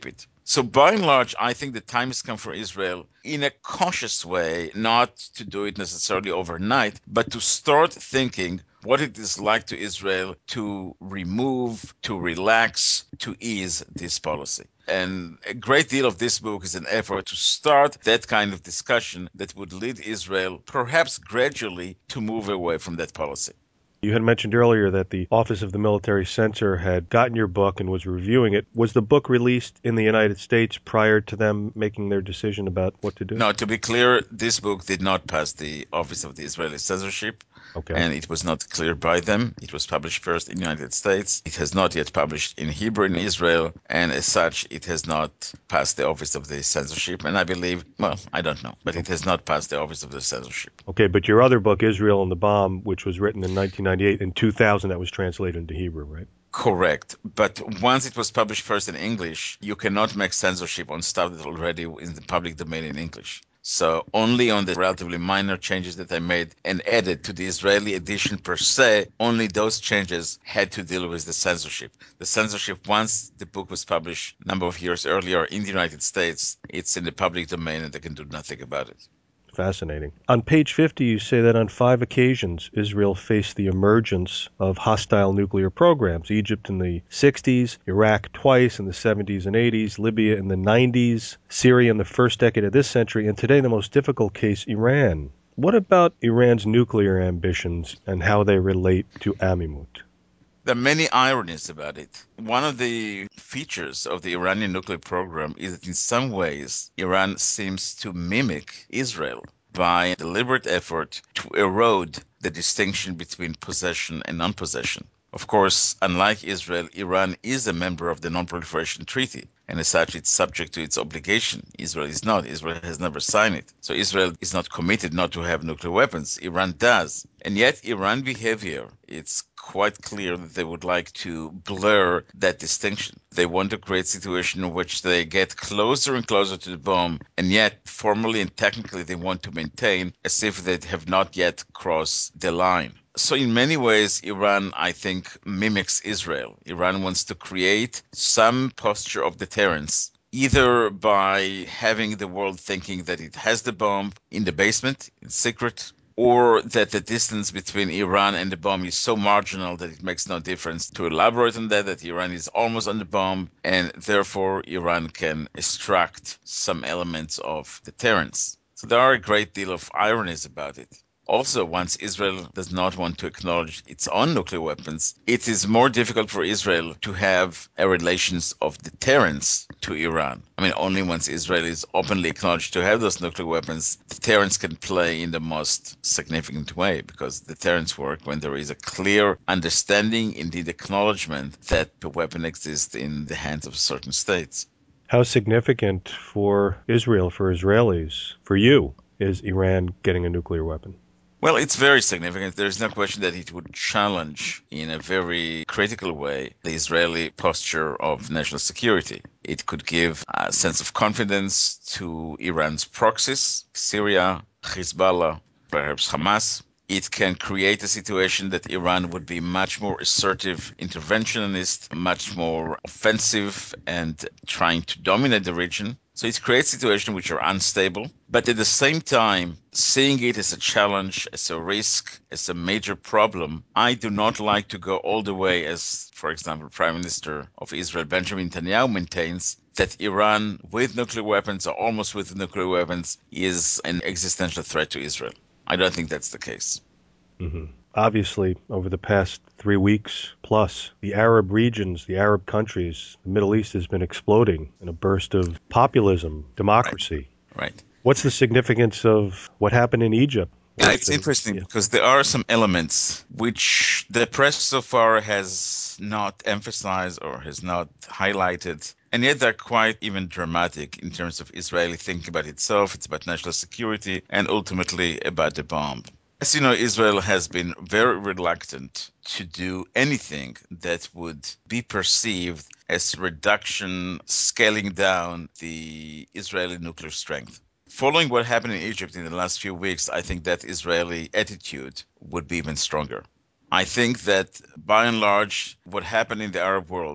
Speaker 2: it. So by and large, I think the time has come for Israel in a cautious way, not to do it necessarily overnight, but to start thinking what it is like to Israel to remove, to relax, to ease this policy. And a great deal of this book is an effort to start that kind of discussion that would lead Israel, perhaps gradually, to move away from that policy.
Speaker 1: You had mentioned earlier that the Office of the Military Censor had gotten your book and was reviewing it. Was the book released in the United States prior to them making their decision about what to do?
Speaker 2: No, to be clear, this book did not pass the Office of the Israeli Censorship.
Speaker 1: Okay.
Speaker 2: And it was not cleared by them. It was published first in the United States. It has not yet published in Hebrew in Israel, and as such, it has not passed the Office of the Censorship. And I believe, well, I don't know, but it has not passed the Office of the Censorship.
Speaker 1: Okay, but your other book, Israel and the Bomb, which was written in nineteen ninety-eight, in two thousand, that was translated into Hebrew, right?
Speaker 2: Correct. But once it was published first in English, you cannot make censorship on stuff that already in the public domain in English. So only on the relatively minor changes that I made and added to the Israeli edition per se, only those changes had to deal with the censorship. The censorship, once the book was published a number of years earlier in the United States, it's in the public domain and they can do nothing about it.
Speaker 1: Fascinating. On page fifty, you say that on five occasions, Israel faced the emergence of hostile nuclear programs. Egypt in the sixties, Iraq twice in the seventies and eighties, Libya in the nineties, Syria in the first decade of this century, and today the most difficult case, Iran. What about Iran's nuclear ambitions and how they relate to Amimut?
Speaker 2: There are many ironies about it. One of the features of the Iranian nuclear program is that in some ways Iran seems to mimic Israel by a deliberate effort to erode the distinction between possession and non-possession. Of course, unlike Israel, Iran is a member of the Non-Proliferation Treaty, and as such, it's subject to its obligation. Israel is not. Israel has never signed it. So Israel is not committed not to have nuclear weapons. Iran does. And yet, Iran behavior, it's quite clear that they would like to blur that distinction. They want to create a situation in which they get closer and closer to the bomb, and yet formally and technically they want to maintain as if they have not yet crossed the line. So in many ways, Iran, I think, mimics Israel. Iran wants to create some posture of deterrence, either by having the world thinking that it has the bomb in the basement, in secret, or that the distance between Iran and the bomb is so marginal that it makes no difference to elaborate on that, that Iran is almost on the bomb, and therefore Iran can extract some elements of deterrence. So there are a great deal of ironies about it. Also, once Israel does not want to acknowledge its own nuclear weapons, it is more difficult for Israel to have a relations of deterrence to Iran. I mean, only once Israel is openly acknowledged to have those nuclear weapons, deterrence can play in the most significant way, because deterrence work when there is a clear understanding, indeed acknowledgement, that the weapon exists in the hands of certain states.
Speaker 1: How significant for Israel, for Israelis, for you, is Iran getting a nuclear weapon?
Speaker 2: Well, it's very significant. There's no question that it would challenge in a very critical way the Israeli posture of national security. It could give a sense of confidence to Iran's proxies, Syria, Hezbollah, perhaps Hamas. It can create a situation that Iran would be much more assertive, interventionist, much more offensive, and trying to dominate the region. So it creates situations which are unstable, but at the same time, seeing it as a challenge, as a risk, as a major problem, I do not like to go all the way as, for example, Prime Minister of Israel, Benjamin Netanyahu, maintains that Iran with nuclear weapons or almost with nuclear weapons is an existential threat to Israel. I don't think that's the case.
Speaker 1: Mm-hmm. Obviously, over the past three weeks plus, the Arab regions, the Arab countries, the Middle East has been exploding in a burst of populism, democracy.
Speaker 2: Right. Right.
Speaker 1: What's the significance of what happened in Egypt?
Speaker 2: Yeah, it's
Speaker 1: been,
Speaker 2: interesting
Speaker 1: yeah.
Speaker 2: because there are some elements which the press so far has not emphasized or has not highlighted, and yet they're quite even dramatic in terms of Israeli thinking about itself. It's about national security and ultimately about the bomb. As you know, Israel has been very reluctant to do anything that would be perceived as reduction, scaling down the Israeli nuclear strength. Following what happened in Egypt in the last few weeks, I think that Israeli attitude would be even stronger. I think that by and large, what happened in the Arab world,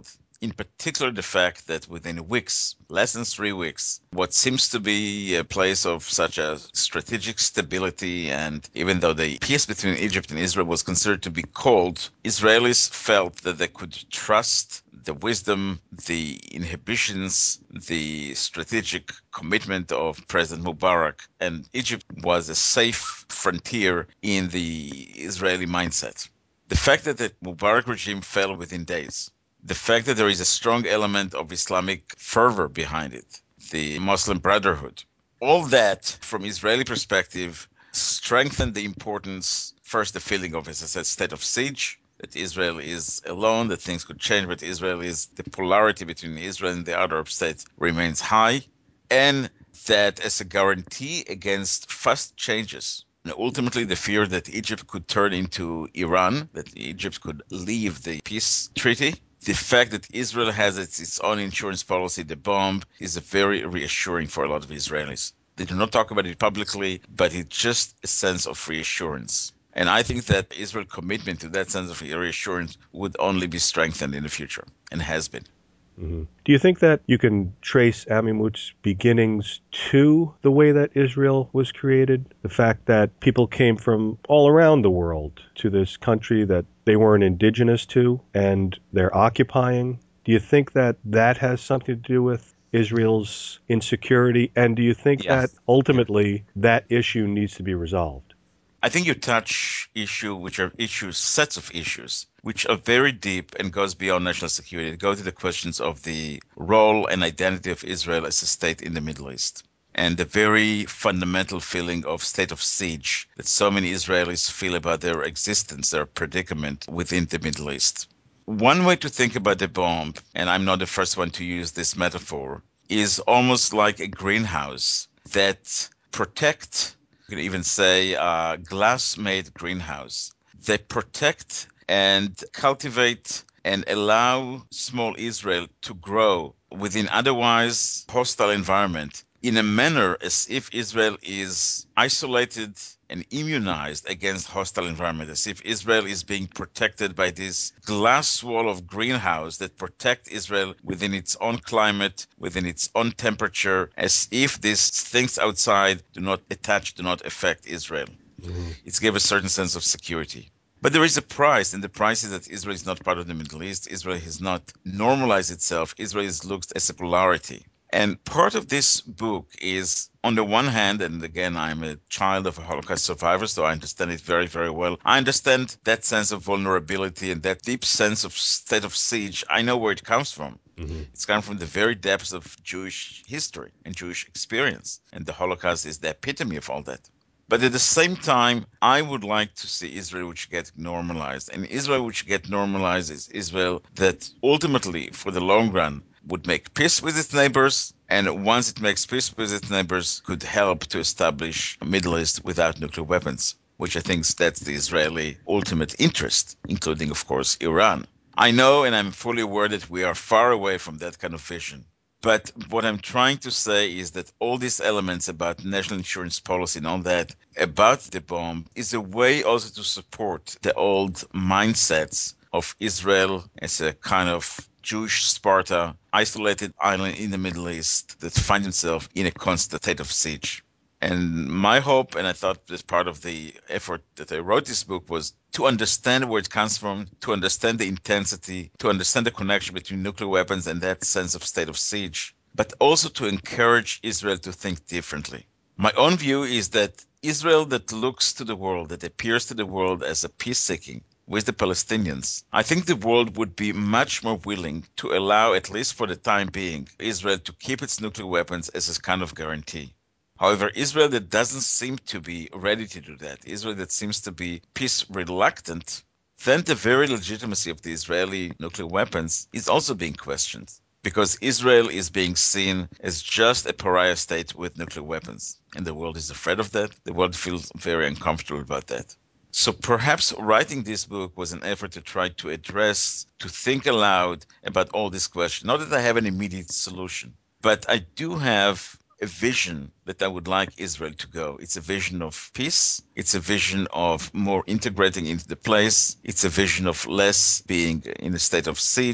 Speaker 2: in particular the fact that within weeks, less than three weeks, what seems to be a place of such a strategic stability, and even though the peace between Egypt and Israel was considered to be cold, Israelis felt that they could trust the wisdom, the inhibitions, the strategic commitment of President Mubarak, and Egypt was a safe frontier in the Israeli mindset. The fact that the Mubarak regime fell within days, the fact that there is a strong element of Islamic fervor behind it, the Muslim Brotherhood, all that, from Israeli perspective, strengthened the importance, first, the feeling of, as I said, state of siege, that Israel is alone, that things could change, but Israel is, the polarity between Israel and the Arab states remains high, and that as a guarantee against fast changes. And ultimately, the fear that Egypt could turn into Iran, that Egypt could leave the peace treaty. The fact that Israel has its, its own insurance policy, the bomb, is very reassuring for a lot of Israelis. They do not talk about it publicly, but it's just a sense of reassurance. And I think that Israel's commitment to that sense of reassurance would only be strengthened in the future, and has been.
Speaker 1: Mm-hmm. Do you think that you can trace Amimut's beginnings to the way that Israel was created? The fact that people came from all around the world to this country that they weren't indigenous to, and they're occupying? Do you think that that has something to do with Israel's insecurity? And do you think
Speaker 2: Yeah.
Speaker 1: that ultimately that issue needs to be resolved?
Speaker 2: I think you touch issue, which are issues, sets of issues, which are very deep and goes beyond national security. It goes to the questions of the role and identity of Israel as a state in the Middle East, and the very fundamental feeling of state of siege that so many Israelis feel about their existence, their predicament within the Middle East. One way to think about the bomb, and I'm not the first one to use this metaphor, is almost like a greenhouse that protects. You could even say a glass-made greenhouse. They protect and cultivate and allow small Israel to grow within otherwise hostile environment in a manner as if Israel is isolated and immunized against hostile environment, as if Israel is being protected by this glass wall of greenhouse that protect Israel within its own climate, within its own temperature, as if these things outside do not attach, do not affect Israel.
Speaker 1: Mm-hmm.
Speaker 2: It gives a certain sense of security. But there is a price, and the price is that Israel is not part of the Middle East. Israel has not normalized itself. Israel is looked as a polarity. And part of this book is, on the one hand, and again, I'm a child of a Holocaust survivor, so I understand it very, very well. I understand that sense of vulnerability and that deep sense of state of siege. I know where it comes from.
Speaker 1: Mm-hmm.
Speaker 2: It's come from the very depths of Jewish history and Jewish experience. And the Holocaust is the epitome of all that. But at the same time, I would like to see Israel which get normalized. And Israel which get normalized is Israel that ultimately, for the long run, would make peace with its neighbors, and once it makes peace with its neighbors, could help to establish a Middle East without nuclear weapons, which I think that's the Israeli ultimate interest, including, of course, Iran. I know, and I'm fully aware that we are far away from that kind of vision. But what I'm trying to say is that all these elements about national insurance policy and all that, about the bomb, is a way also to support the old mindsets of Israel as a kind of Jewish Sparta, isolated island in the Middle East that finds itself in a constant state of siege. And my hope, and I thought that part of the effort that I wrote this book, was to understand where it comes from, to understand the intensity, to understand the connection between nuclear weapons and that sense of state of siege, but also to encourage Israel to think differently. My own view is that Israel that looks to the world, that appears to the world as a peace-seeking, with the Palestinians, I think the world would be much more willing to allow, at least for the time being, Israel to keep its nuclear weapons as a kind of guarantee. However, Israel that doesn't seem to be ready to do that, Israel that seems to be peace reluctant, then the very legitimacy of the Israeli nuclear weapons is also being questioned. Because Israel is being seen as just a pariah state with nuclear weapons. And the world is afraid of that. The world feels very uncomfortable about that. So perhaps writing this book was an effort to try to address, to think aloud about all these questions. Not that I have an immediate solution, but I do have a vision that I would like Israel to go. It's a vision of peace. It's a vision of more integrating into the place. It's a vision of less being in a state of siege.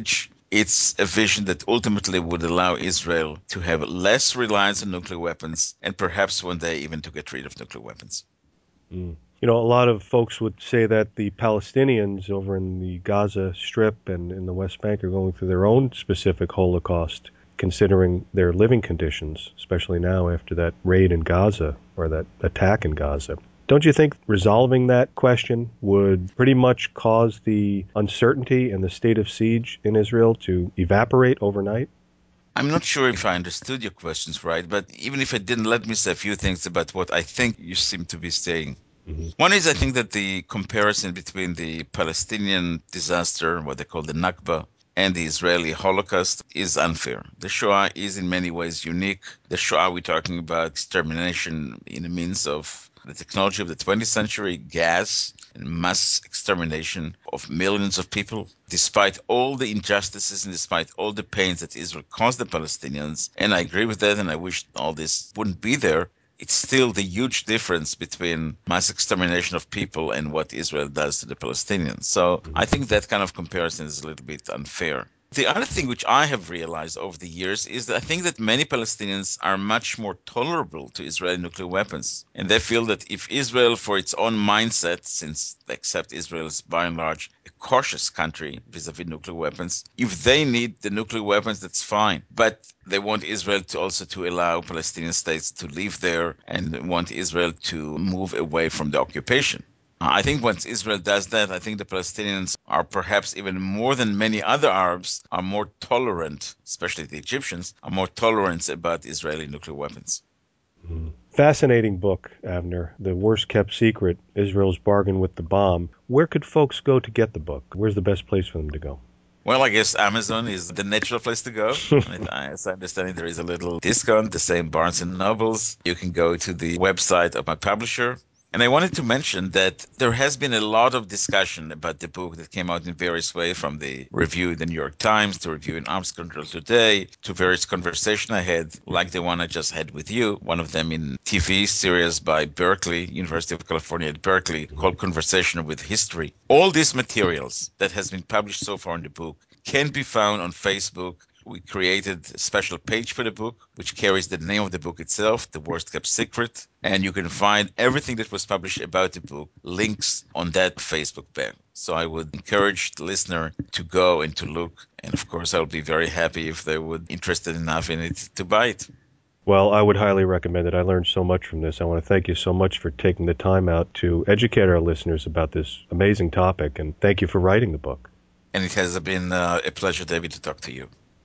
Speaker 2: It's a vision that ultimately would allow Israel to have less reliance on nuclear weapons and perhaps one day even to get rid of nuclear weapons.
Speaker 1: Mm. You know, a lot of folks would say that the Palestinians over in the Gaza Strip and in the West Bank are going through their own specific Holocaust, considering their living conditions, especially now after that raid in Gaza or that attack in Gaza. Don't you think resolving that question would pretty much cause the uncertainty and the state of siege in Israel to evaporate overnight?
Speaker 2: I'm not sure if I understood your questions right, but even if I didn't, let me say a few things about what I think you seem to be saying.
Speaker 1: Mm-hmm.
Speaker 2: One is, I think that the comparison between the Palestinian disaster, what they call the Nakba, and the Israeli Holocaust is unfair. The Shoah is in many ways unique. The Shoah, we're talking about extermination in a means of the technology of the twentieth century, gas and mass extermination of millions of people, despite all the injustices and despite all the pains that Israel caused the Palestinians. And I agree with that, and I wish all this wouldn't be there. It's still the huge difference between mass extermination of people and what Israel does to the Palestinians. So I think that kind of comparison is a little bit unfair. The other thing which I have realized over the years is that I think that many Palestinians are much more tolerable to Israeli nuclear weapons. And they feel that if Israel, for its own mindset, since they accept Israel as by and large a cautious country vis-a-vis nuclear weapons, if they need the nuclear weapons, that's fine. But they want Israel to also to allow Palestinian states to live there and want Israel to move away from the occupation. I think once Israel does that, I think the Palestinians are perhaps even more than many other Arabs are more tolerant, especially the Egyptians, are more tolerant about Israeli nuclear weapons.
Speaker 1: Mm. Fascinating book, Avner. The Worst Kept Secret, Israel's Bargain with the Bomb. Where could folks go to get the book? Where's the best place for them to go?
Speaker 2: Well, I guess Amazon is the natural place to go. And as I understand it, there is a little discount, the same Barnes and Nobles. You can go to the website of my publisher. And I wanted to mention that there has been a lot of discussion about the book that came out in various ways, from the review in the New York Times to review in Arms Control Today to various conversations I had, like the one I just had with you, one of them in T V series by Berkeley, University of California at Berkeley, called Conversation with History. All these materials that has been published so far in the book can be found on Facebook. We created a special page for the book, which carries the name of the book itself, The Worst Kept Secret. And you can find everything that was published about the book, links on that Facebook page. So I would encourage the listener to go and to look. And of course, I'll be very happy if they would be interested enough in it to buy it.
Speaker 1: Well, I would highly recommend it. I learned so much from this. I want to thank you so much for taking the time out to educate our listeners about this amazing topic. And thank you for writing the book.
Speaker 2: And it has been uh, a pleasure, David, to talk to you.